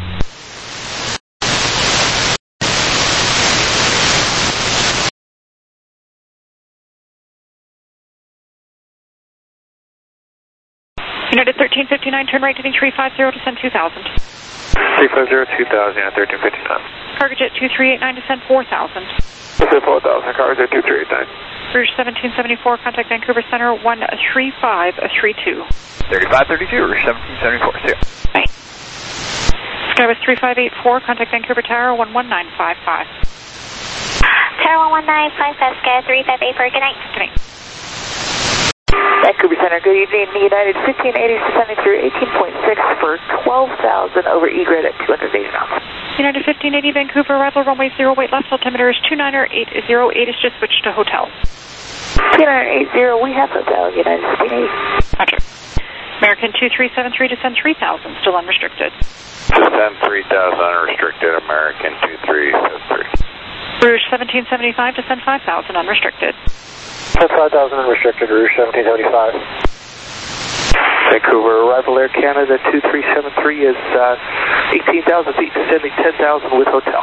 United 1359, turn right heading 350, descend 2,000. 350, 2,000, United 1359. Cargojet 2389, descend 4,000. Descend 4,000, Cargojet 2389. Rouge 1774, contact Vancouver Center 13532. 3532, Rouge 1774, see ya. Bye. Skywest 3584, contact Vancouver Tower 11955. Tower 11955, sky 3584, good night. Good night. Vancouver Center, good evening. United 1580 descending through 18.6 for 12,000 over egret at 280 knots. United 1580 Vancouver, arrival runway 08 left, altimeter is 29808, is just switched to hotel. 2980, we have hotel, United 1580. Roger. American 2373, descend 3,000, still unrestricted. Descend 3,000 unrestricted, American 2373. Rouge 1775, descend 5,000, unrestricted. 5,000 unrestricted, Rouge 1775. Vancouver, arrival Air Canada 2373 is 18,000 feet, descending 10,000 with hotel.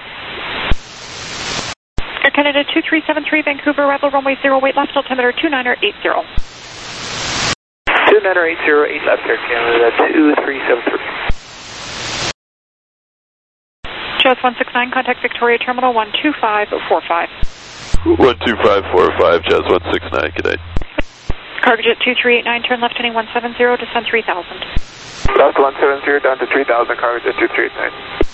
Air Canada 2373, Vancouver, arrival runway 08 left, altimeter 29080. 29080, 8 left, Air Canada 2373. Jazz 169, contact Victoria Terminal 12545. 12545, Jazz 169, good night. Cargojet 2389, turn left heading 170, descend 3,000. Left 170 down to 3,000, Cargojet 2389.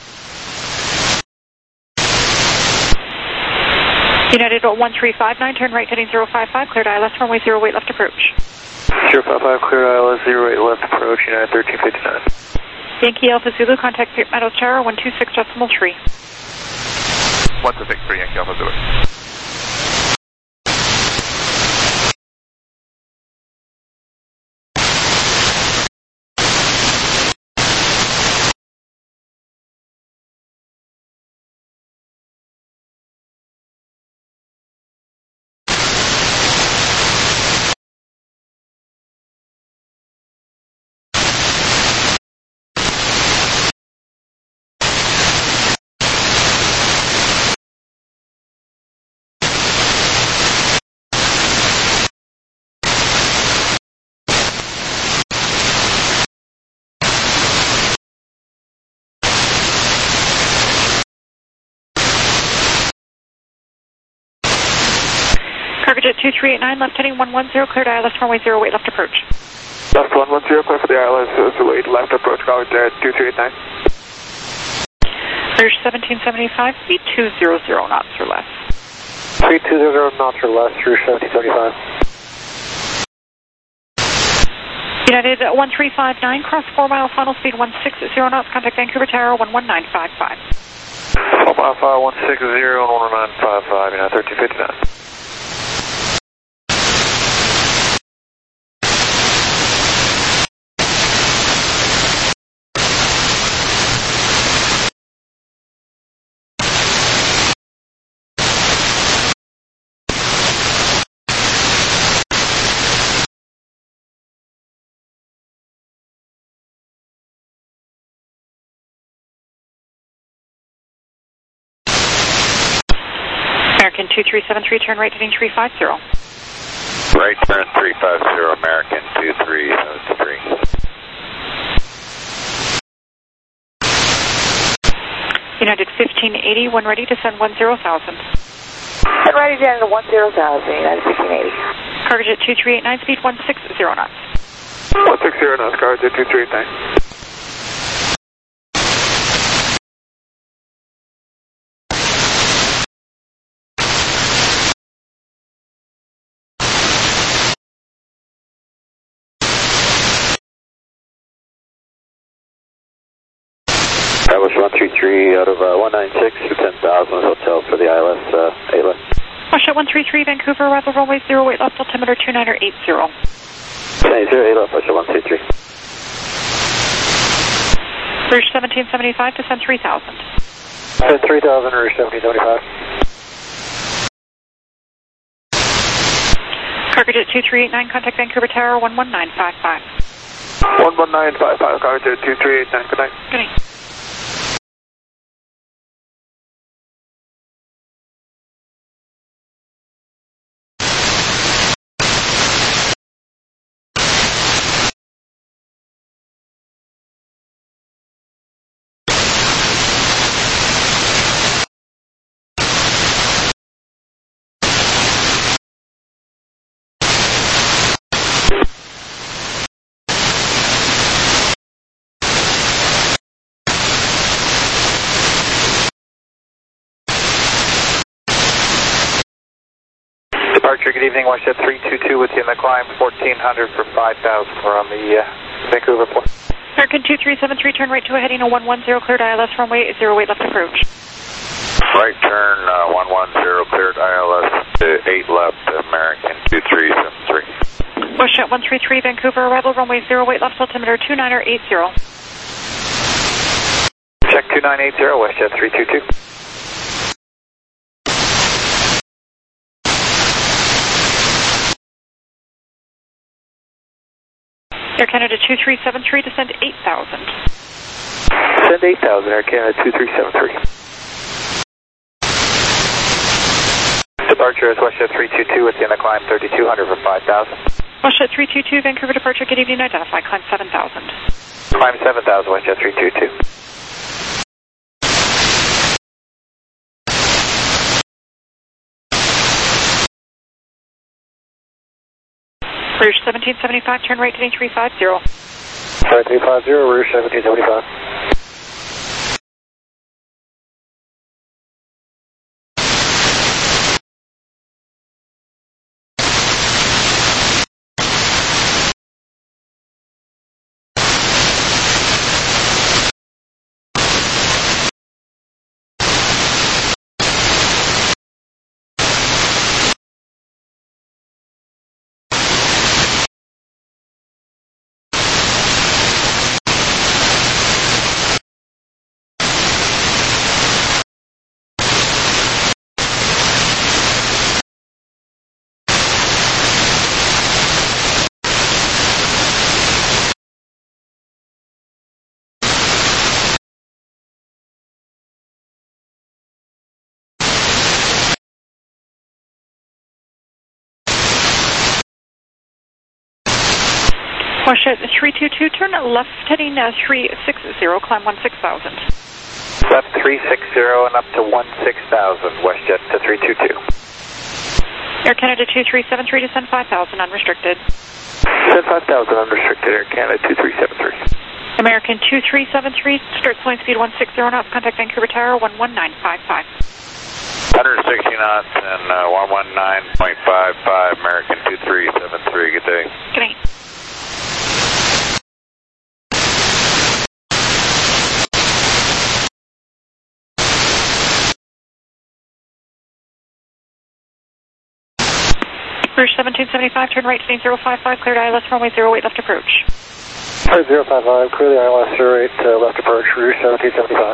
United 1359, turn right heading 055, cleared ILS runway 08 left approach. 055, clear ILS 08 left approach, United 1359. Yankee Alpha Zulu, contact Meadows Tower 126.3. 126.3, Yankee Alpha Zulu. Cargojet 2389, left heading 110, cleared ILS runway 08 left approach. Left 110, clear for the ILS 08 left approach, Cargojet 2389. Rouge 1775, speed 200 knots or less. Speed 200 knots or less, Rouge 1775. United 1359, cross 4 mile, final speed 160 knots, contact Vancouver Tower 11955. 4 mile, 160 and 1955, United 1359. 2373, turn right heading 350. Right turn 350, American 2373. United 1580, when ready to send 10,000. And ready down to 10,000, United 1580. Cargo jet 2389, speed 160 knots. 160 knots, cargo jet 2389. Establish 133 out of 196 for 10,000 hotel for the ILS ALA. Russia 133, Vancouver, arrival runway 08 left, altimeter 2980. 80 ALA, Russia 133. Rouge 1775, descend 3,000. Descend 3,000, Rouge 1775. Cargo jet 2389, contact Vancouver Tower 11955. 11955, cargo jet 2389, good night. Good night. Departure, good evening, WestJet 322 with you in the climb, 1400 for 5,000. We're on the Vancouver port. American 2373, turn right to a heading of 110, cleared ILS runway 08 left approach. Right turn 110, cleared ILS to 8 left, American 2373. WestJet 133, Vancouver, arrival runway 08 left, altimeter 2980. Check 2980, WestJet 322. Air Canada 2373, descend 8,000. Descend 8,000, Air Canada 2373. Departure is WestJet 322 with you in the climb, 3,200 for 5,000. WestJet 322, Vancouver departure, good evening, identify, climb 7,000. Climb 7,000, WestJet 322. Rouge 1775, turn right heading 350. 350, Rouge 1775. WestJet 322, turn left heading 360, climb 16,000. Left 360 and up to 16,000, WestJet to 322. Air Canada 2373, descend 5,000, unrestricted. Descend 5,000, unrestricted, Air Canada 2373. American 2373, start flying speed 160 knots, contact Vancouver Tower 11955. 160 knots and 119.55, American 2373, good day. Good night. Rouge 1775, turn right heading 055, cleared ILS runway 08 left approach. Cleared 055, clear the ILS 08 left approach, Rouge 1775.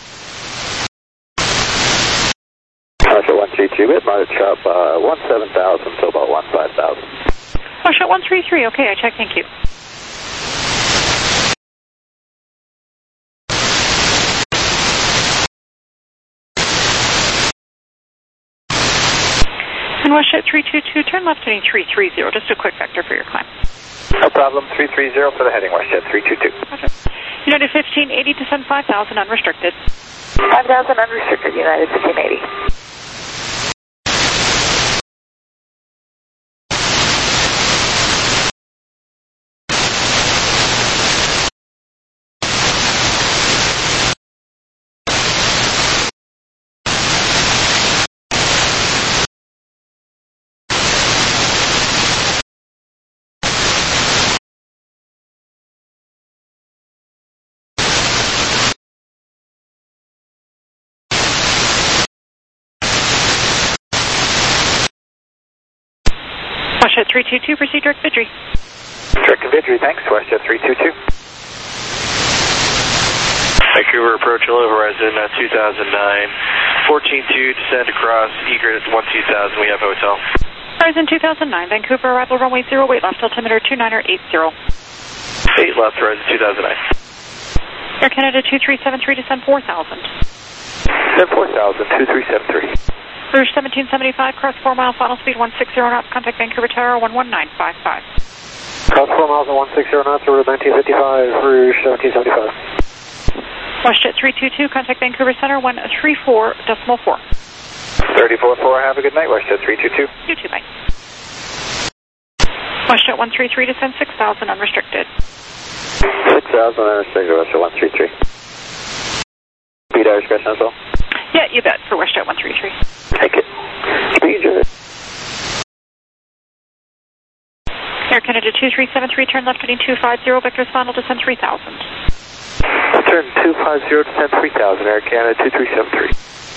Russia 132, bit might chop 17,000 to about 15,000. Russia 133, okay, I checked, thank you. And WestJet 322, turn left heading 330, just a quick vector for your climb. No problem, 330 for the heading, WestJet 322. Roger. United 1580, descend 5,000 unrestricted. 5,000 unrestricted, United 1580. WestJet 322, proceed direct Vidri. Direct to Vidri, thanks, WestJet 322. Vancouver approach hello Horizon 2009, 14-2, descend across egret at 12000, we have hotel. Horizon 2009, Vancouver arrival runway 08 left, altimeter 2980. 8 left, Horizon 2009. Air Canada 2373, descend 4,000. Descend 4,000, 2373. Rouge 1775, cross 4 mile, final speed 160 knots, contact Vancouver Tower 11955. Cross 4 miles at 160 knots, route 1955, Rouge 1775. WestJet 322, contact Vancouver Center 134.4. 34-4, have a good night, WestJet 322. You too, bye. WestJet 133, descend 6,000 unrestricted. 6,000 unrestricted, WestJet 133. Speed Irish question as well? Yeah, you bet, for WestJet 133. Take it. Speed it. Air Canada 2373, turn left heading 250, vectors final, descend 3,000. Turn 250, descend 3,000, Air Canada 2373.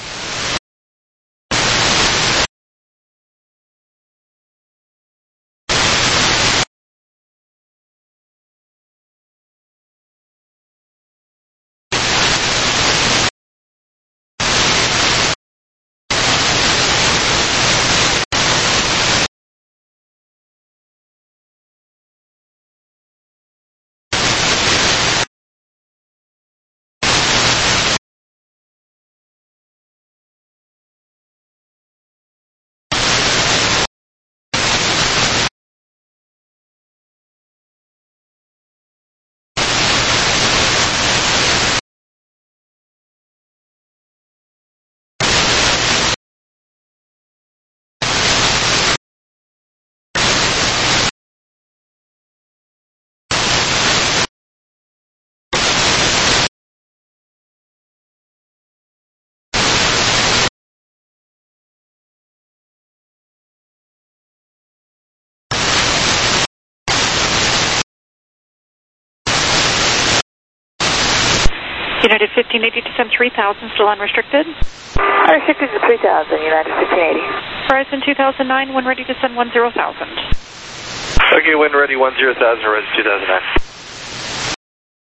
United 1580, descend 3,000, still unrestricted. Unrestricted to 3,000, United 1580. Horizon 2009, when ready to send 10,000. Okay, when ready 10,000, Horizon 2009.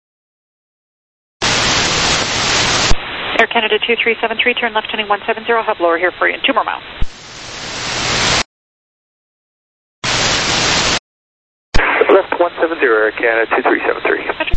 Air Canada 2373, turn left heading 170, hub lower here for you in 2 more miles. Left 170, Air Canada 2373. Roger.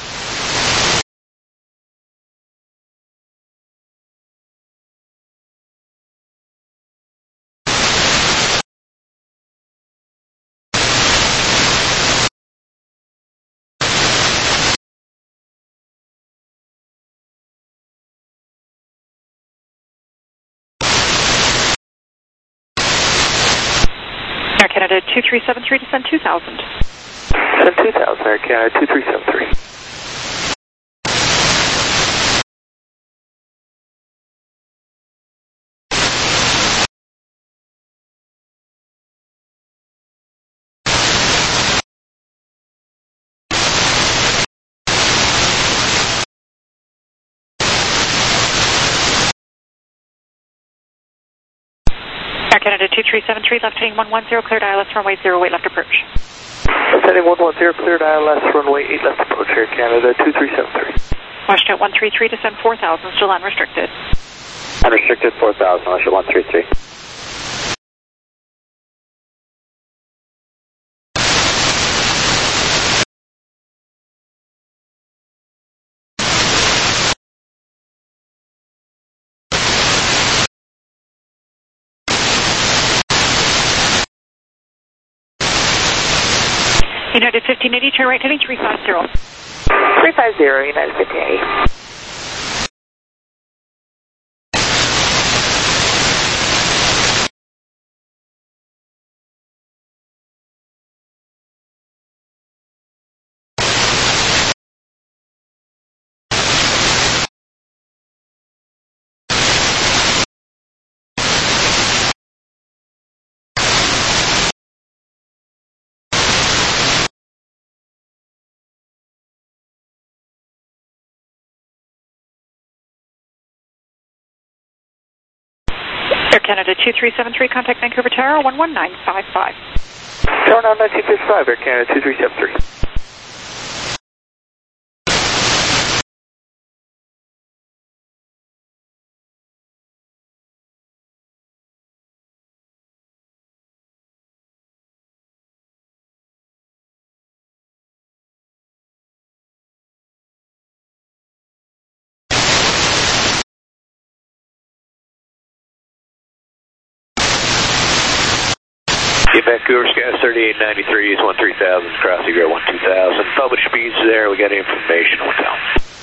Air Canada 2373, descend 2,000. Descend 2,000, Air Canada 2373. Air Canada 2373, left heading 110, cleared ILS runway 08 left approach. Descending 110, cleared ILS runway 8 left approach, Air Canada 2373. WestJet 133, descend 4,000, still unrestricted. Unrestricted 4,000, WestJet 133. United 1580, turn right heading 350. 350, United 1580. Air Canada 2373, contact Vancouver Tower 11955. Tower 99265, Air Canada 2373. Vancouver Sky 3893 is 13,000, cross egret 12,000. Published speeds there, we got information, hotel.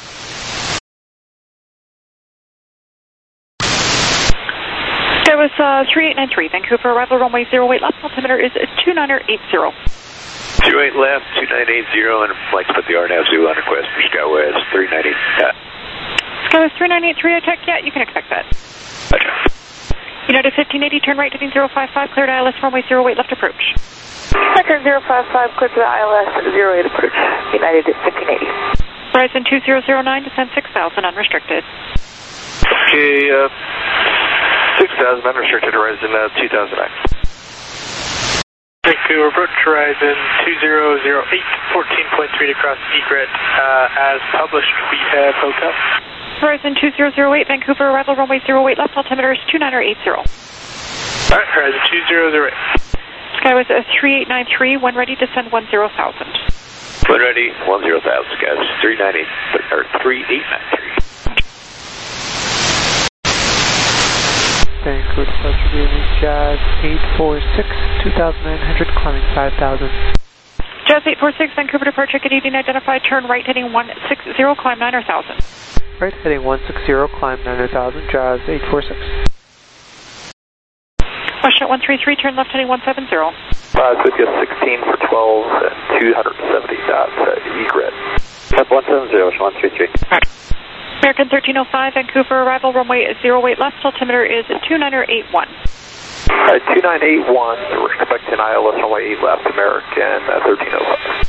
That was 3893, Vancouver arrival runway 08 left, altimeter is 2980. 08 left, 2980, and flights put the RNAV Zoo on request for SkyWest 390. SkyWest 3983, attack, yeah, you can expect that. Gotcha. United 1580, turn right heading 055, cleared ILS runway 08 left approach. Second 055, cleared to the ILS 08 approach, United 1580. Horizon 2009, descend 6,000, unrestricted. Okay, 6,000 unrestricted, Horizon 2009. Vancouver approach, Horizon 2008, 14.3 to cross egret, as published, we have hotel. Horizon 2008, Vancouver arrival runway 08 left, altimeter is 2980. Alright, Horizon 2008. SkyWest 3893, when ready, descend 10,000. When ready, 10,000, guys. 3893. Vancouver departure being Jazz 846, 2,900, climbing 5,000. Jazz 846, Vancouver departure, good evening, identified, turn right heading 160, climb 9,000. Right heading 160, climb 9,000, Jazz 846. Westjet 133, turn left heading 170. Cynthia 16 for 12 and 270 knots, egret. Up 170, 133. American 1305, Vancouver arrival runway 08 left, altimeter is 2981. 2981, we're expecting ILS runway 8 left, American 1305.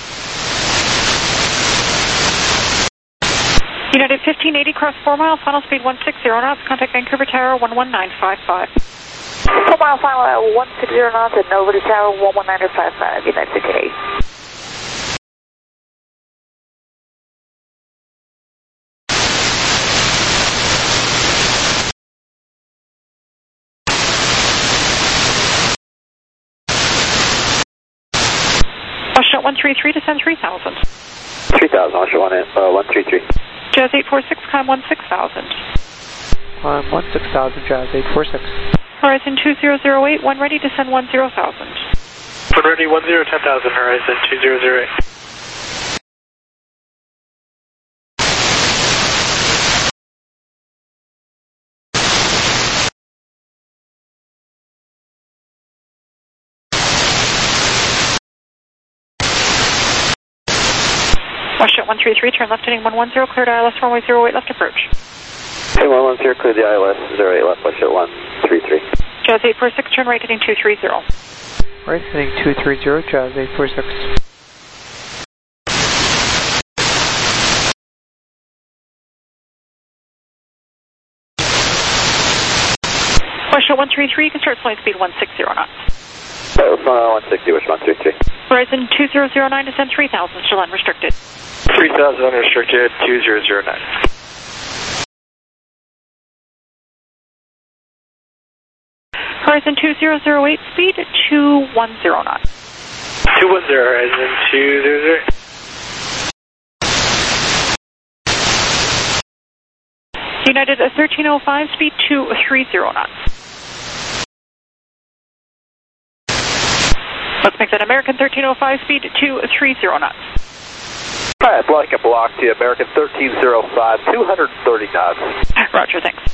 United 1580, cross 4 mile, final speed 160 knots, contact Vancouver Tower 11955. 4 mile final at 160 knots at Nova Tower 11955, United 1580. Washington 133, descend 3,000. 3,000, Washington 133. Jazz 846, climb 16,000. Climb 16,000, Jazz 846. Horizon 2008, when ready, descend 10,000. When ready, 10,000, Horizon 2008. Washington 133, turn left heading 110, cleared ILS runway 08 left approach. Hey, 110, clear the ILS 08 left, Washington 133. Jazz 846, turn right heading 230. Right heading 230, Jazz 846. Washington 133, you can start flight speed 160 knots. 160, Washington 133. Horizon 2009, descend 3,000, still unrestricted. 3,000 unrestricted, 2009. Horizon 2008, speed 210 knots. 210, Horizon 208. United 1305, speed 230 knots. Let's make that American 1305, speed 230 knots. Alright, blanket block to American 1305, 230 knots. Roger, thanks.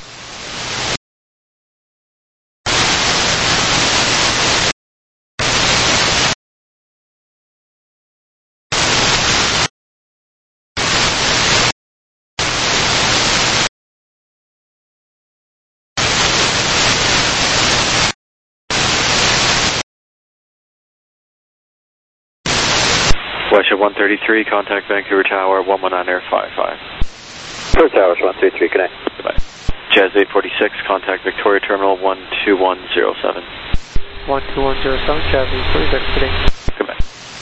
Westship 133, contact Vancouver Tower, 119 Air 55. First Towers 133, connect. Goodbye. Jazz 846, contact Victoria Terminal 12107. 12107, Jazz 846, exiting. Goodbye.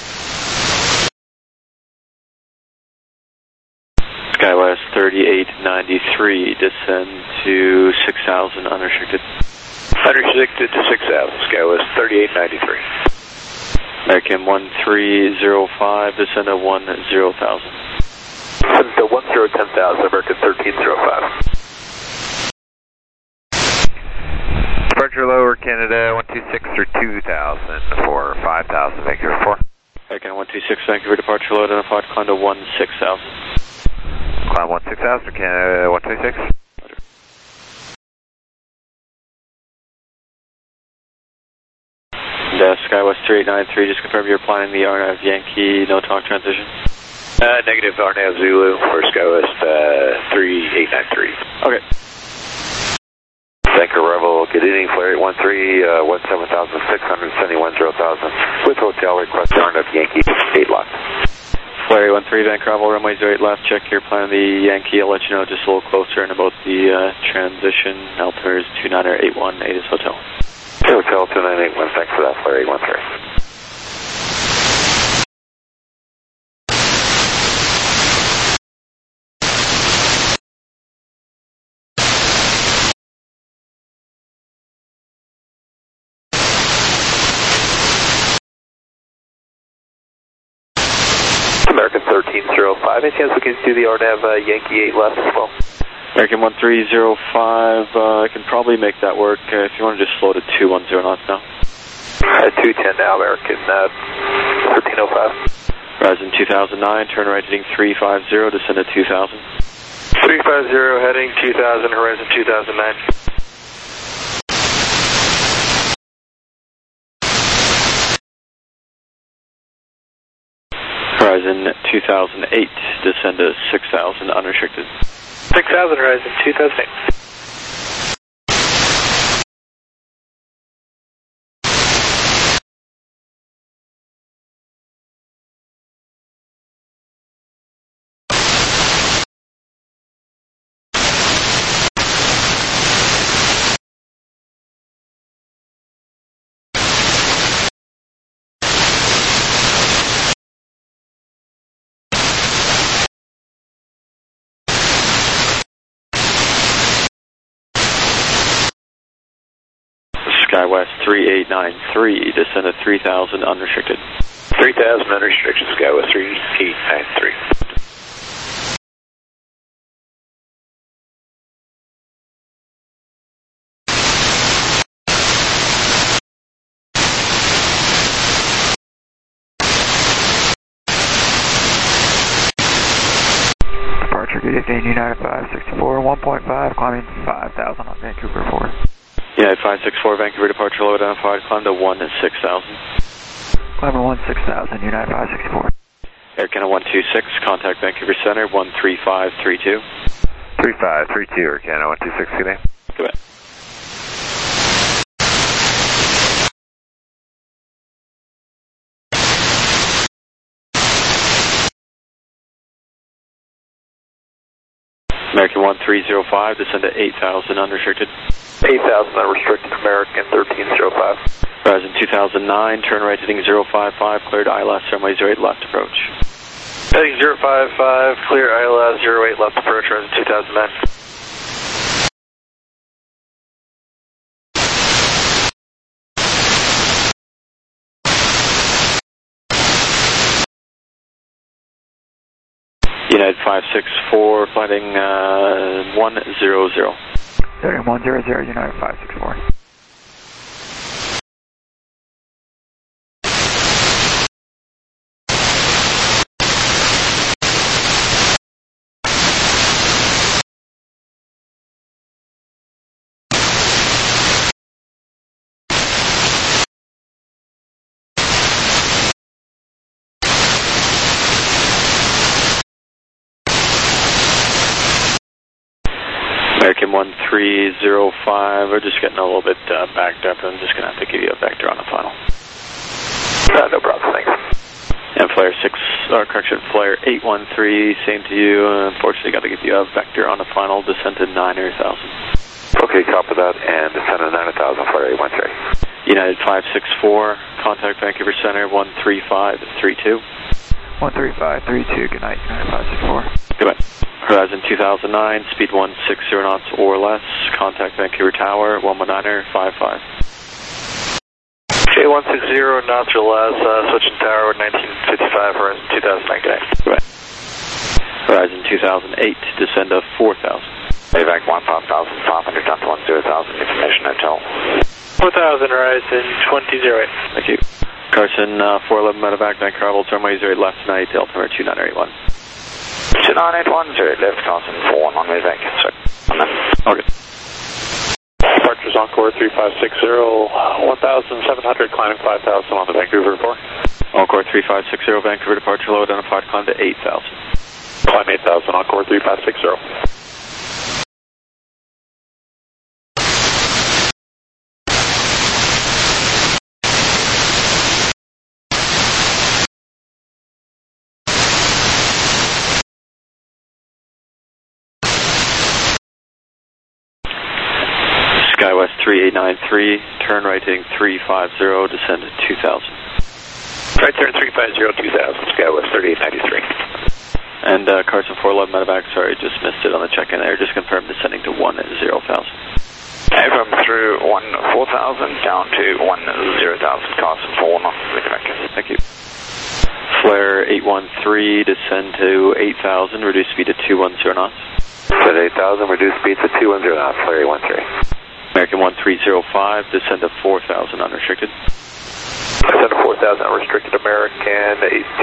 Skywest 3893, descend to 6000, unrestricted. Unrestricted to 6,000, Skywest 3893. American 1305, descend to 10,000. Descend to 10,000, American 1305. Departure lower Canada 126 through 2000 for 5,000, Vancouver 4. American 126, Vancouver departure low identified, climb to 16,000. Climb 16,000, Canada 126. Skywest 3893, just confirm you're planning the RNAV Yankee no talk transition. Negative, RNAV Zulu for Skywest 3893. Okay. Vancouver Rebel, good evening, Flare 813, 17,600, sending 10,000. With hotel request, RNAV Yankee, 8 lock. Flare 813, Vancouver runway 08 left, check your plan the Yankee, I'll let you know just a little closer and about the transition. Altimeter is 2981, 8 is hotel. Hotel 2981, thanks for that, Flare 813. American 1305, any chance we can do the RNAV Yankee 8 left as well? American 1305, I can probably make that work if you want to just slow to 210 knots now. 210 now, American 1305. Horizon 2009, turn right heading 350, descend to 2000. 350 heading 2000, Horizon 2009. Horizon 2008, descend to 6000, unrestricted. 6,000, Horizon 2008. Skywest 3893, descend to 3000, unrestricted. 3000 unrestricted, Skywest 3893. Departure, good evening, United 564, 1.5, climbing 5,000 on Vancouver 4. United 564, Vancouver departure low identified, climb to 16,000. Climb to 16,000, United 564. Air Canada 126, contact Vancouver Center, 13532. 3532, Air Canada 126, good day. Goodbye. American 1305, descend to 8,000, unrestricted. 8,000 unrestricted, American 1305. Horizon 2009, turn right heading 055, cleared ILS runway 08 left approach. Heading 055, clear ILS 08 left approach, Horizon 2009. United 564, flighting 100. Heading 100, United 564. American 1305, we're just getting a little bit backed up. I'm just going to have to give you a vector on the final. No problem, thanks. And Flare 813, same to you. Unfortunately, got to give you a vector on the final, descent to 9,000. Okay, copy that, and descend to 9,000, Flare 813. United 564, contact Vancouver Center 13532. 13532, good night, United 564. Goodbye. Horizon 2009, speed 160 knots or less, contact Vancouver Tower 119er 55. J160 knots or less, switching tower 1955, Horizon 2009, good night. Goodbye. Horizon 2008, descend to 4,000. AVAC 15500, down to 10,000, information hotel. 4,000, Horizon 2008. Thank you. Carson 411 medevac, Vancouver Travel, runway 08 left tonight, altimeter 2981. 2981, 08 left, Carson 411 medevac, sorry. Okay. Departures Encore 3560, 1,700, climbing 5,000 on the Vancouver report. Encore 3560, Vancouver departure low, identified climb to 8,000. Climb 8,000, Encore 3560. SkyWest 3893, turn right heading 350, descend to 2,000. Right turn 350, 2,000, SkyWest 3893. And Carson 411 medevac, sorry, just missed it on the check-in there, just confirmed descending to 10,000. From through 4,000 down to 10,000, Carson 411 medevac. Thank you. Flare 813, descend to 8,000, reduce speed to 210 knots. Set 8,000, reduce speed to 210 knots, Flare 813. American 1305, descend to 4,000 unrestricted. Descend to 4,000 unrestricted, American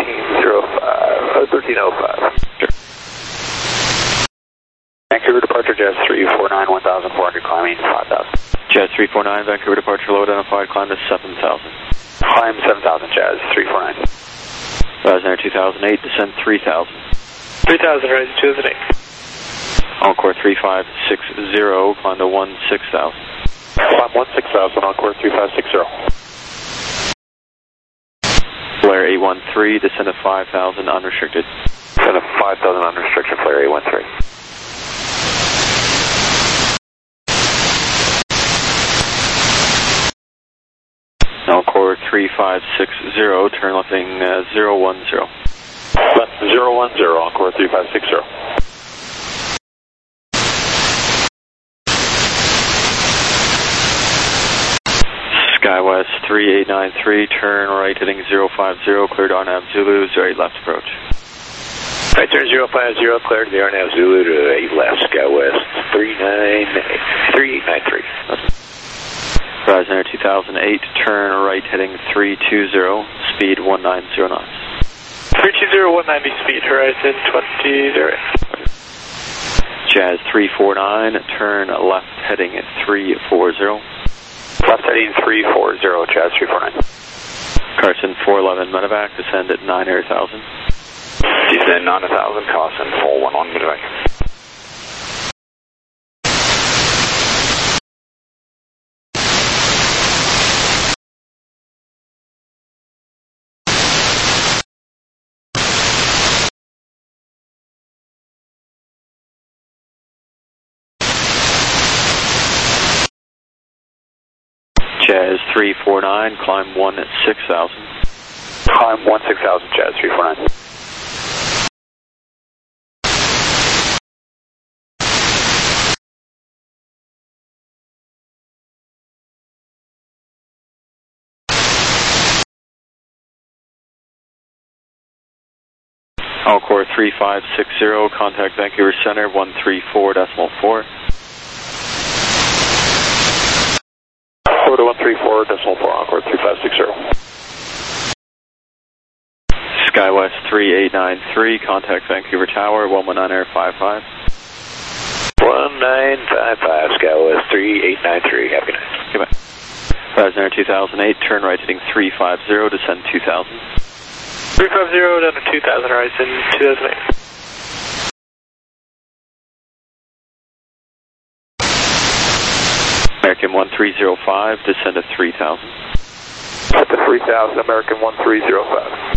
1305. Sure. Vancouver departure, Jazz 349, 1,400, climbing 5,000. Jazz 349, Vancouver departure low, identified climb to 7,000. Climb 7,000, Jazz 349. Horizon Air 2008, descend 3,000. 3,000, Horizon 2008. Encore 3560, climb to 16,000. Climb 16,000, Encore 3560. Flare 813, descend to 5,000 unrestricted. Descend to 5,000 unrestricted, Flare 813. Encore 3560, turn left heading 010. Left 010, Encore 3560. SkyWest 3893, turn right heading 050, cleared RNAV Zulu, 08 left approach. Right turn 050, cleared the RNAV Zulu to 8 left, SkyWest 3893. Horizon Air 2008, turn right heading 320, speed 190 knots. 320, 190 speed, Horizon 2008. Jazz 349, turn left heading 340. Left heading 340, Jazz 349. Carson 411 medevac, descend at 9,000. Descend 9,000, Carson 411 medevac. Jazz 349, climb 16,000. Climb 16,000, Jazz 349. Encore 3560, contact Vancouver Center 134.4. 134.4, Encore 3560. SkyWest 3893, contact Vancouver Tower 119er 55. 1955, SkyWest 3893, happy night. Goodbye. Horizon Air 2008, turn right heading 350, descend 2,000. 350 down to 2,000, Horizon 2008. American 1305, descend to 3000. Set to 3000, American 1305.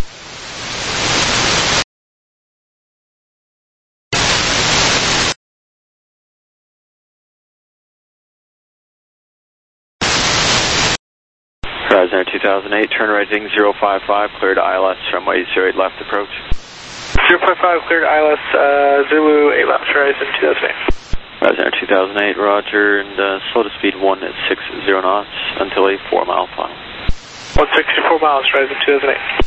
Horizon Air 2008, turn right heading 055, cleared ILS runway 08 left approach. 055, cleared ILS, Zulu 8 left, Horizon 2008. Horizon Air 2008, roger, and slow to speed 160 knots until a 4 mile final. 164 miles, Horizon 2008.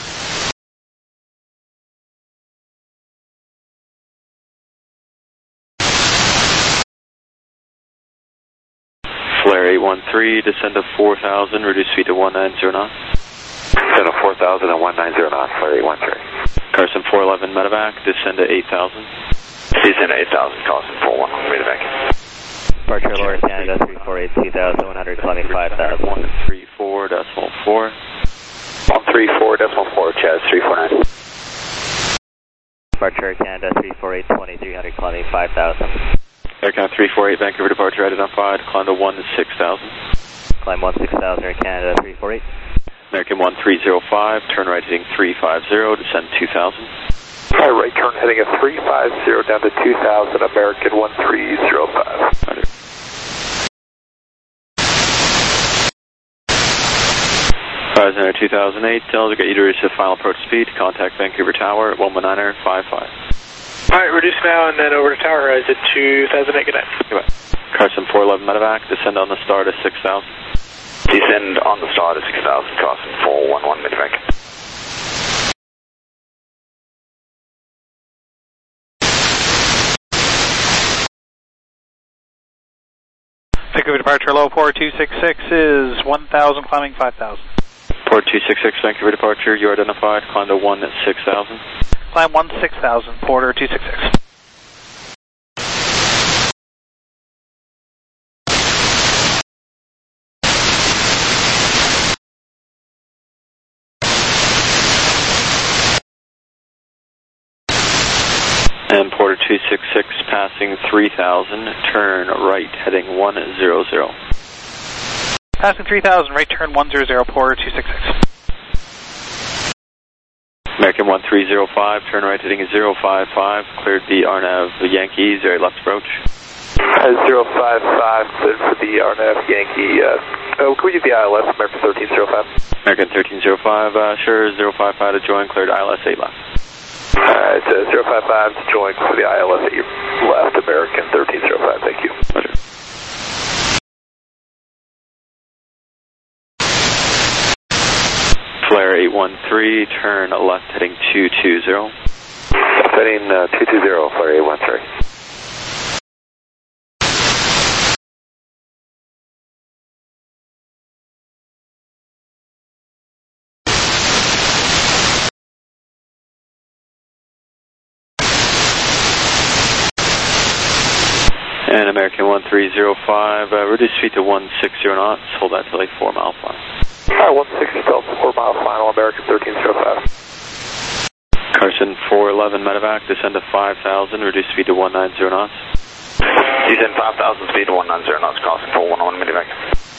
Flare 813, descend to 4000, reduce speed to 190 knots. Descend to 4000 and 190 knots, Flare 813. Carson 411 medevac, descend to 8000. Descend to 8000, Carson 411 medevac. Departure Lower Canada 348 2100, climbing 5000. 134.4. 134.4, Chaz 349. Departure Canada 348 2300, climbing 5000. Aircraft 348, Vancouver departure identified, climb to 16,000. Climb 16,000, Air Canada 348. American 1305, turn right heading 350, descend 2000. Right turn heading at 350 down to 2000, American 1305. Roger. Horizon Air 2008, Delta, get you to reach the final approach speed, contact Vancouver Tower at 119.55. Alright, reduce now and then over to Tower Horizon 2008, good night. Goodbye. Carson 411 medevac, descend on the star to 6000. Descend on the star to 6000, Carson 411 medevac. Vancouver departure low, port 266 is 1000, climbing 5000. Port 266, Vancouver departure, you are identified, climb to 16,000. Climb 16,000, Porter 266. And Porter 266 passing 3000, turn right heading 100. Passing 3000, right turn 100, Porter 266. American 1305, turn right heading 055, cleared the RNAV Yankee, 0 left approach. 055, cleared for the RNAV Yankee. Can we use the ILS, American 1305? American 1305, sure, 055 to join, cleared ILS 8 left. Alright, 055 to join for the ILS at your left, American 1305, thank you. Roger. Flare 813, turn left heading 220. Heading 220, Flare 813. And American 1305, reduce speed to 160 knots, hold that till a 4 mile final. Alright, 160 till 4 mile final, American 1305. Carson 411 medevac, descend to 5000, reduce speed to 190 knots. Descend 5000, speed to 190 knots, Carson 411 medevac.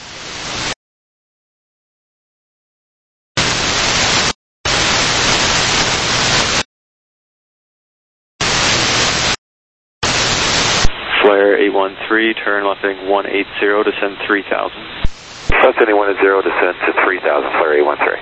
Flare 813, turn left heading 180, descend 3000. Left heading 180, descend to 3000, Flare 813.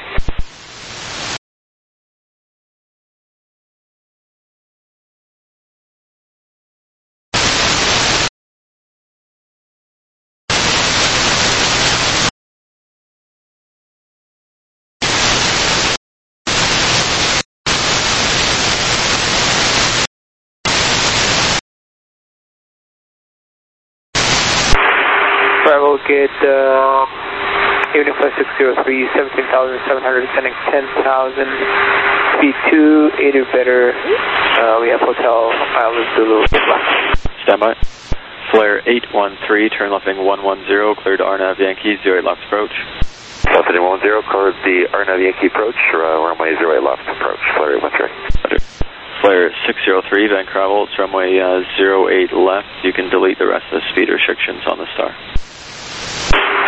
Bravo, get Evening 5603, 17,700, descending 10,000, speed 280 or better. We have Hotel Island Zulu left. Standby. Flare 813, turn left heading 110, cleared RNAV Yankee, 08 left approach. Left heading 110, cleared the RNAV Yankee approach, runway 08 left approach, Flare 813. Flare 603, Vancouver, it's runway 08 left. You can delete the rest of the speed restrictions on the star.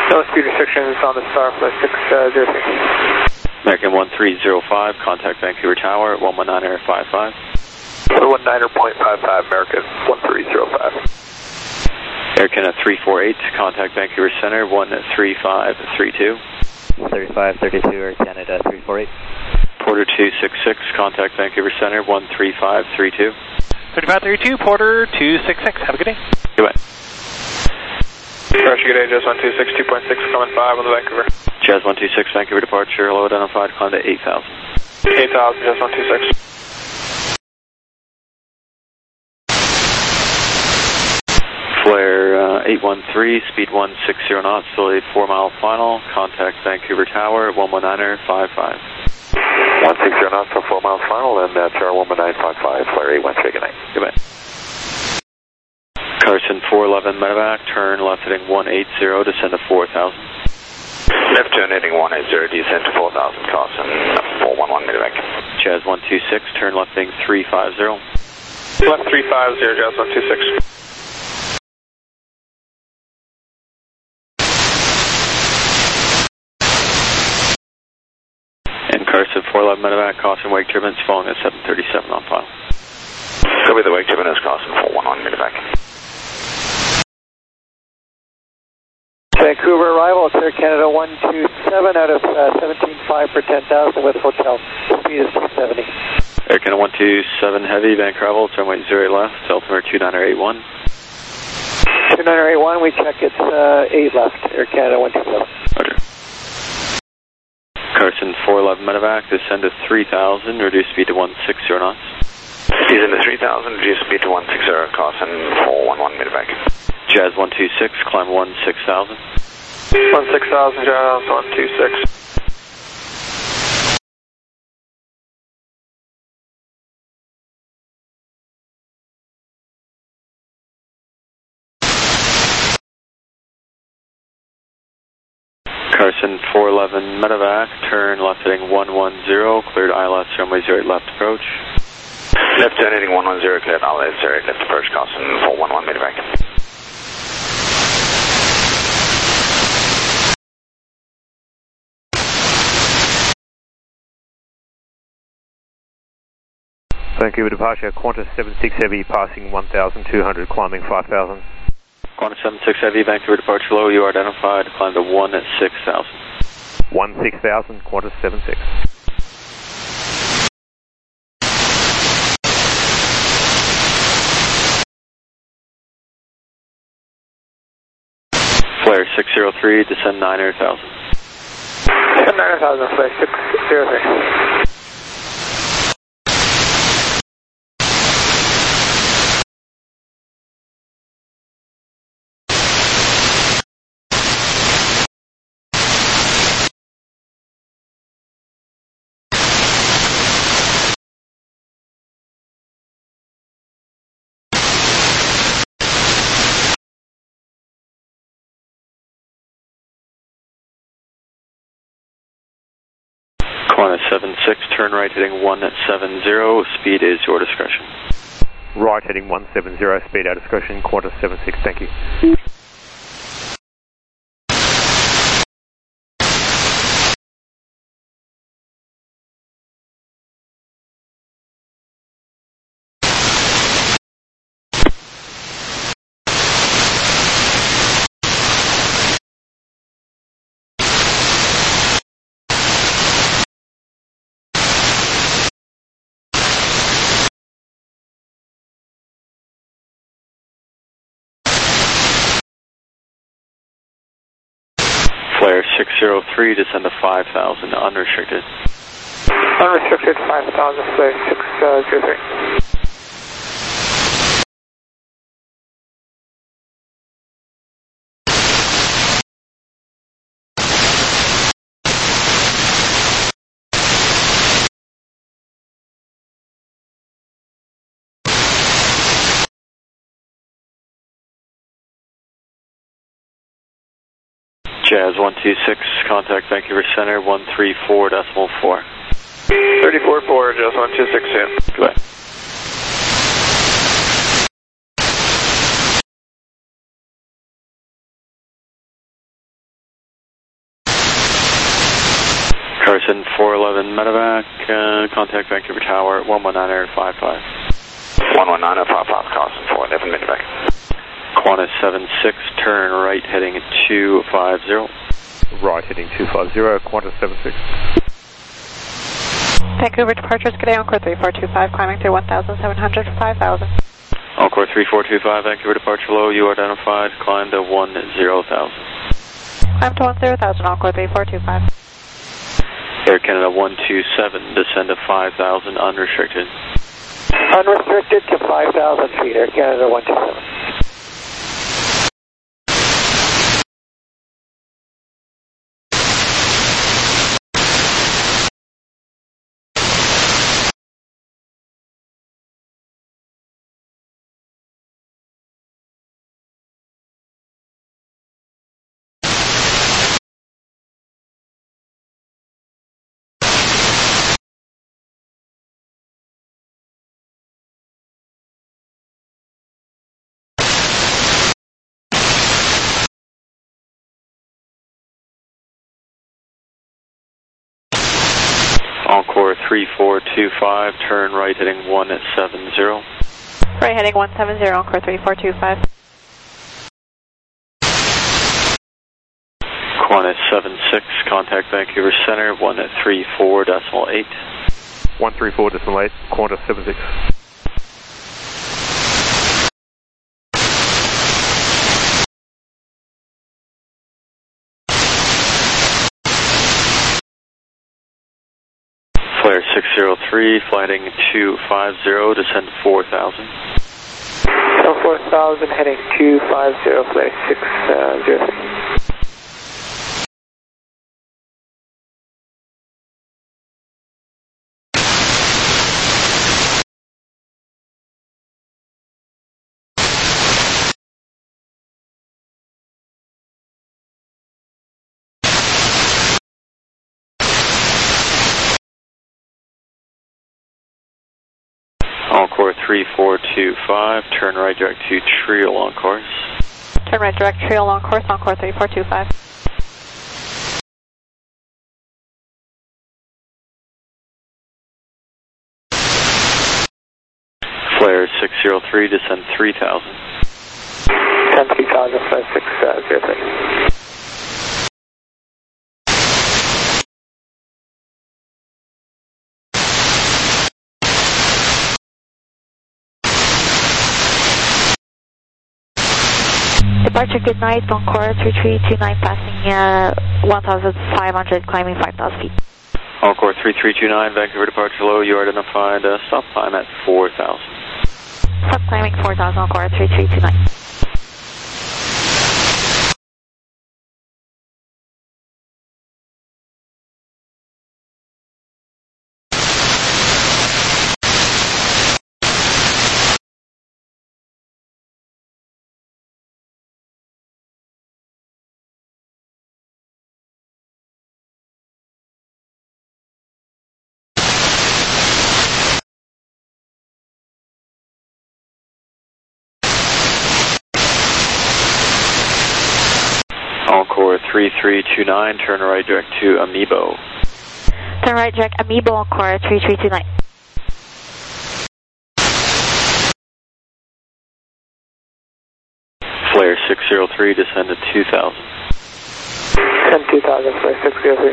No speed restrictions on the Starflight 603. American 1305, contact Vancouver Tower at 119.55. 119.55, American 1305. Air Canada 348, contact Vancouver Center 13532. 3532, Air Canada 348. Porter 266, contact Vancouver Center 13532. 3532, Porter 266. Have a good day. Goodbye. Roger, good day, Jazz 126, 2.6, coming 5 on the Vancouver. Jazz 126, Vancouver departure, hello, identified, climb to 8,000. 8,000, Jazz 126. Flare 813, speed 160 knots, delayed 4 mile final, contact Vancouver Tower 119.55. 160 knots for 4 miles final, and tower 119.55, flare 813, good night. Goodbye. Carson 411 medevac, turn left heading 180, descend to 4,000. Left turn heading 180, descend to 4,000, Carson 411 medevac. Jazz 126, turn left heading 350. Left 350, Jazz 126. And Carson 411 medevac, caution wake turbulence, falling at 737 on file. Copy the wake turbulence, Carson 411 medevac. Vancouver arrival, it's Air Canada 127 out of 17.5 for 10,000 with hotel. Speed is 270. Air Canada 127 heavy, Vancouver arrival, runway 08 left, altimeter 2981. 2981, we check it's 8 left, Air Canada 127. Roger. Carson 411 medevac, descend to 3,000, reduce speed to 160 knots. Descend to 3,000, reduce speed to 160, Carson 411 medevac. Jazz 126, climb 16,000. 16,000, Jazz 126. Carson 411 medevac, turn left heading 110, cleared ILS runway 08 left approach. Left turn heading 110, cleared ILS 08 left approach, Carson 411 medevac. Vancouver departure, Qantas 76 Heavy, passing 1,200, climbing 5,000. Qantas 76 Heavy, Vancouver departure low, you are identified, climb to 16,000. 16,000, Qantas 76. Flare 603, descend 900,000. 900,000, Flare 603. Qantas 76, turn right heading 170, speed is your discretion. Right heading 170, speed our discretion, Qantas 76, thank you. Flare 603, descend to 5,000, unrestricted. Unrestricted 5,000, Flare 603. Jazz 126, contact Vancouver Center 134.4. 34-4, Jazz 126, yeah. Goodbye. 411 medevac, contact Vancouver Tower, 119.55. 119.55, crossing 411 medevac. Qantas 76, turn right heading 250. Right heading 250, Qantas 76. Vancouver departures, good day, Encore 3425, climbing through 1,700 for 5,000. Encore 3425, Vancouver departure low, you are identified, climb to 10,000. Climb to 10,000, Encore 3425. Air Canada 127, descend to 5,000, unrestricted. Unrestricted to 5,000 feet, Air Canada 127. Encore 3425, turn right heading 170. Right heading 170, Encore 3425. Qantas 76, contact Vancouver Center, 134.8. 134.8, Qantas 76. Flare 603, flighting 250, descend to 4,000. So 4,000, heading 250, flight 603. Encore 3425, turn right direct to Trio on course. Turn right direct, Trio on course, Encore 3425. Flare 603, descend 3,000. Descend 3,000, flight 603. Departure, good night, Encore 3329, passing 1,500, climbing 5,000 feet. Encore 3329, Vancouver departure low, you are identified, stop climb at 4,000. Stop climbing 4,000, Encore 3329. Encore 3329, turn right direct to Amiibo. Turn right direct, Amiibo, Encore 3329. Flare 603, descend to 2,000. Descend 2,000, flight 603.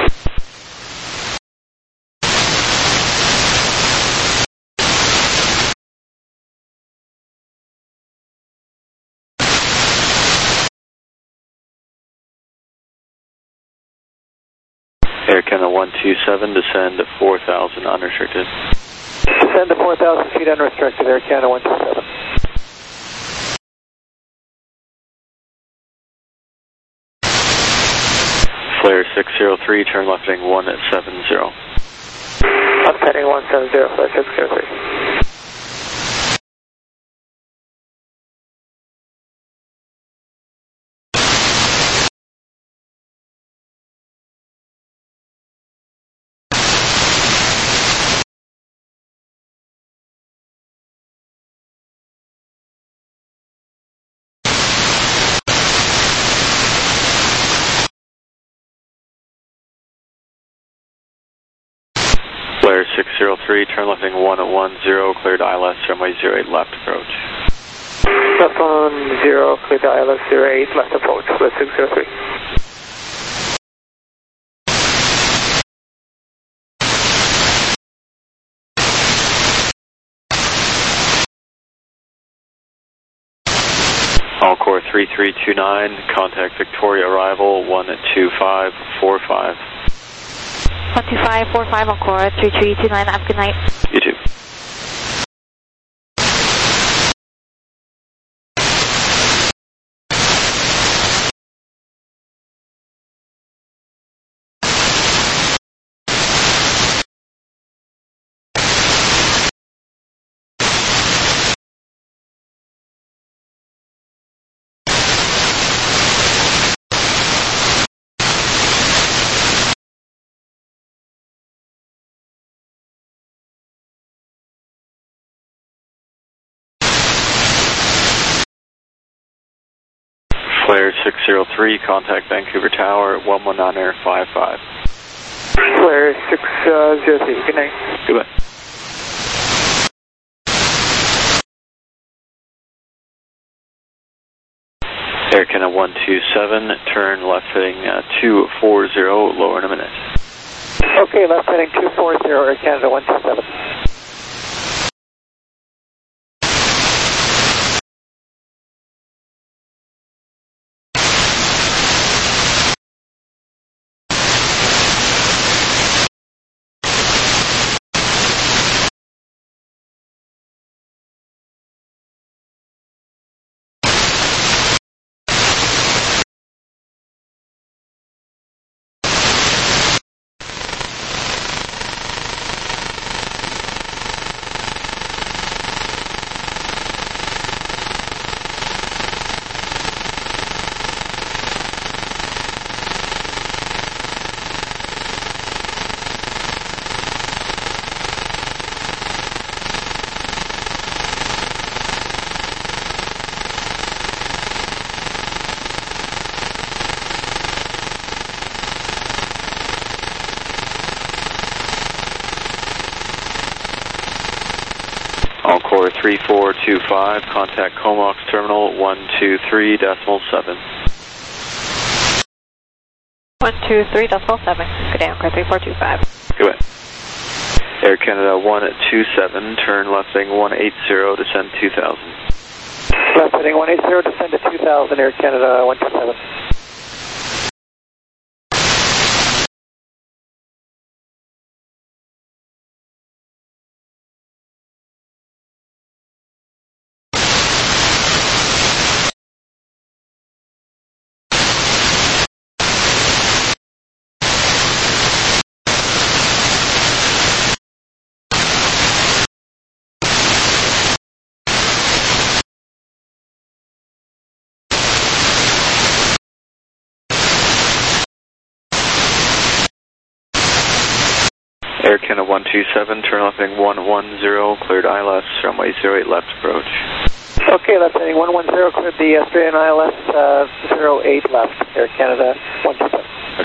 Air Canada 127, descend to 4,000, unrestricted. Descend to 4,000 feet unrestricted, Air Canada 127. Flare 603, turn left heading 170. Left heading 170, flight 603. Flare 603, turn left heading 110, cleared ILS, runway 08 left approach. Left 10, cleared ILS 08 left approach, Flare 603. Encore 3329, contact Victoria arrival 12545. 12545 Encore 3329, have a good night. You too. Flare 603, contact Vancouver Tower 119 Air 55. Flare 603, good night. Goodbye. Air Canada 127, turn left heading 240, lower in a minute. Okay, left heading 240, Air Canada 127. Encore 3425, contact Comox Terminal 123.7. 123.7, good day, Encore 3425. Goodbye. Air Canada 127, turn left heading 180, descend 2000. Left heading 180, descend to 2000, Air Canada 127. Air Canada 127, turn left heading 110, cleared ILS, runway 08 left approach. Okay, left heading 110, cleared the Australian ILS 08 left, Air Canada 127.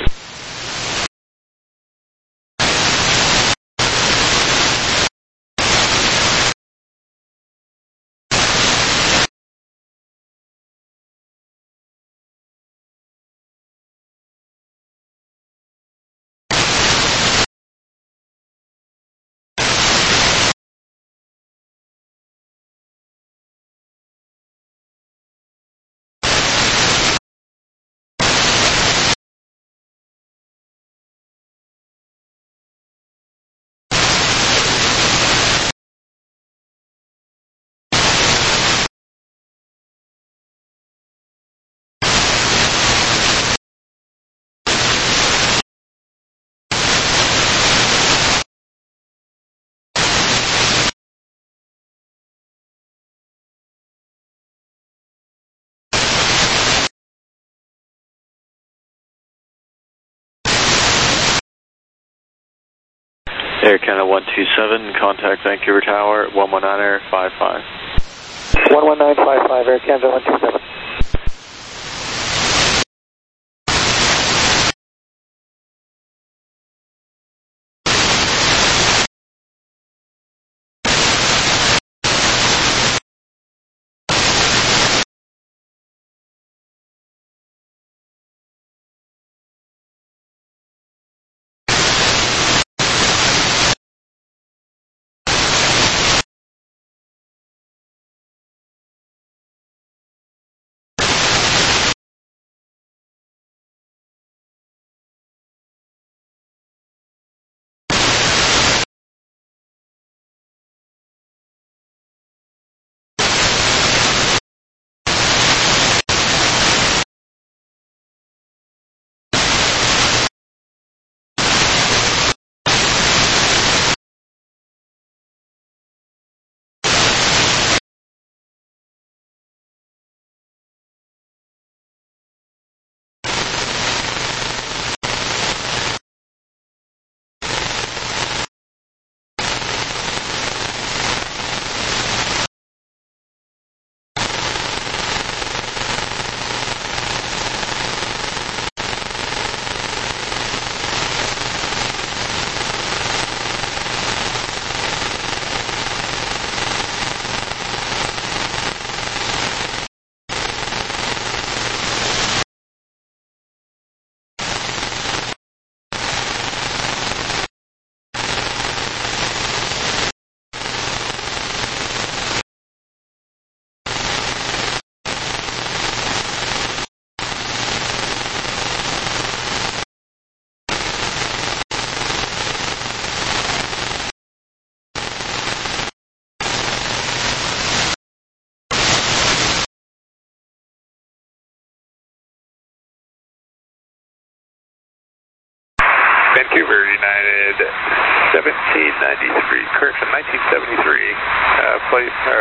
Air Canada 127, contact Vancouver Tower 119 Air 55. 11955, Air Canada 127. Vancouver United 1793, correction 1973,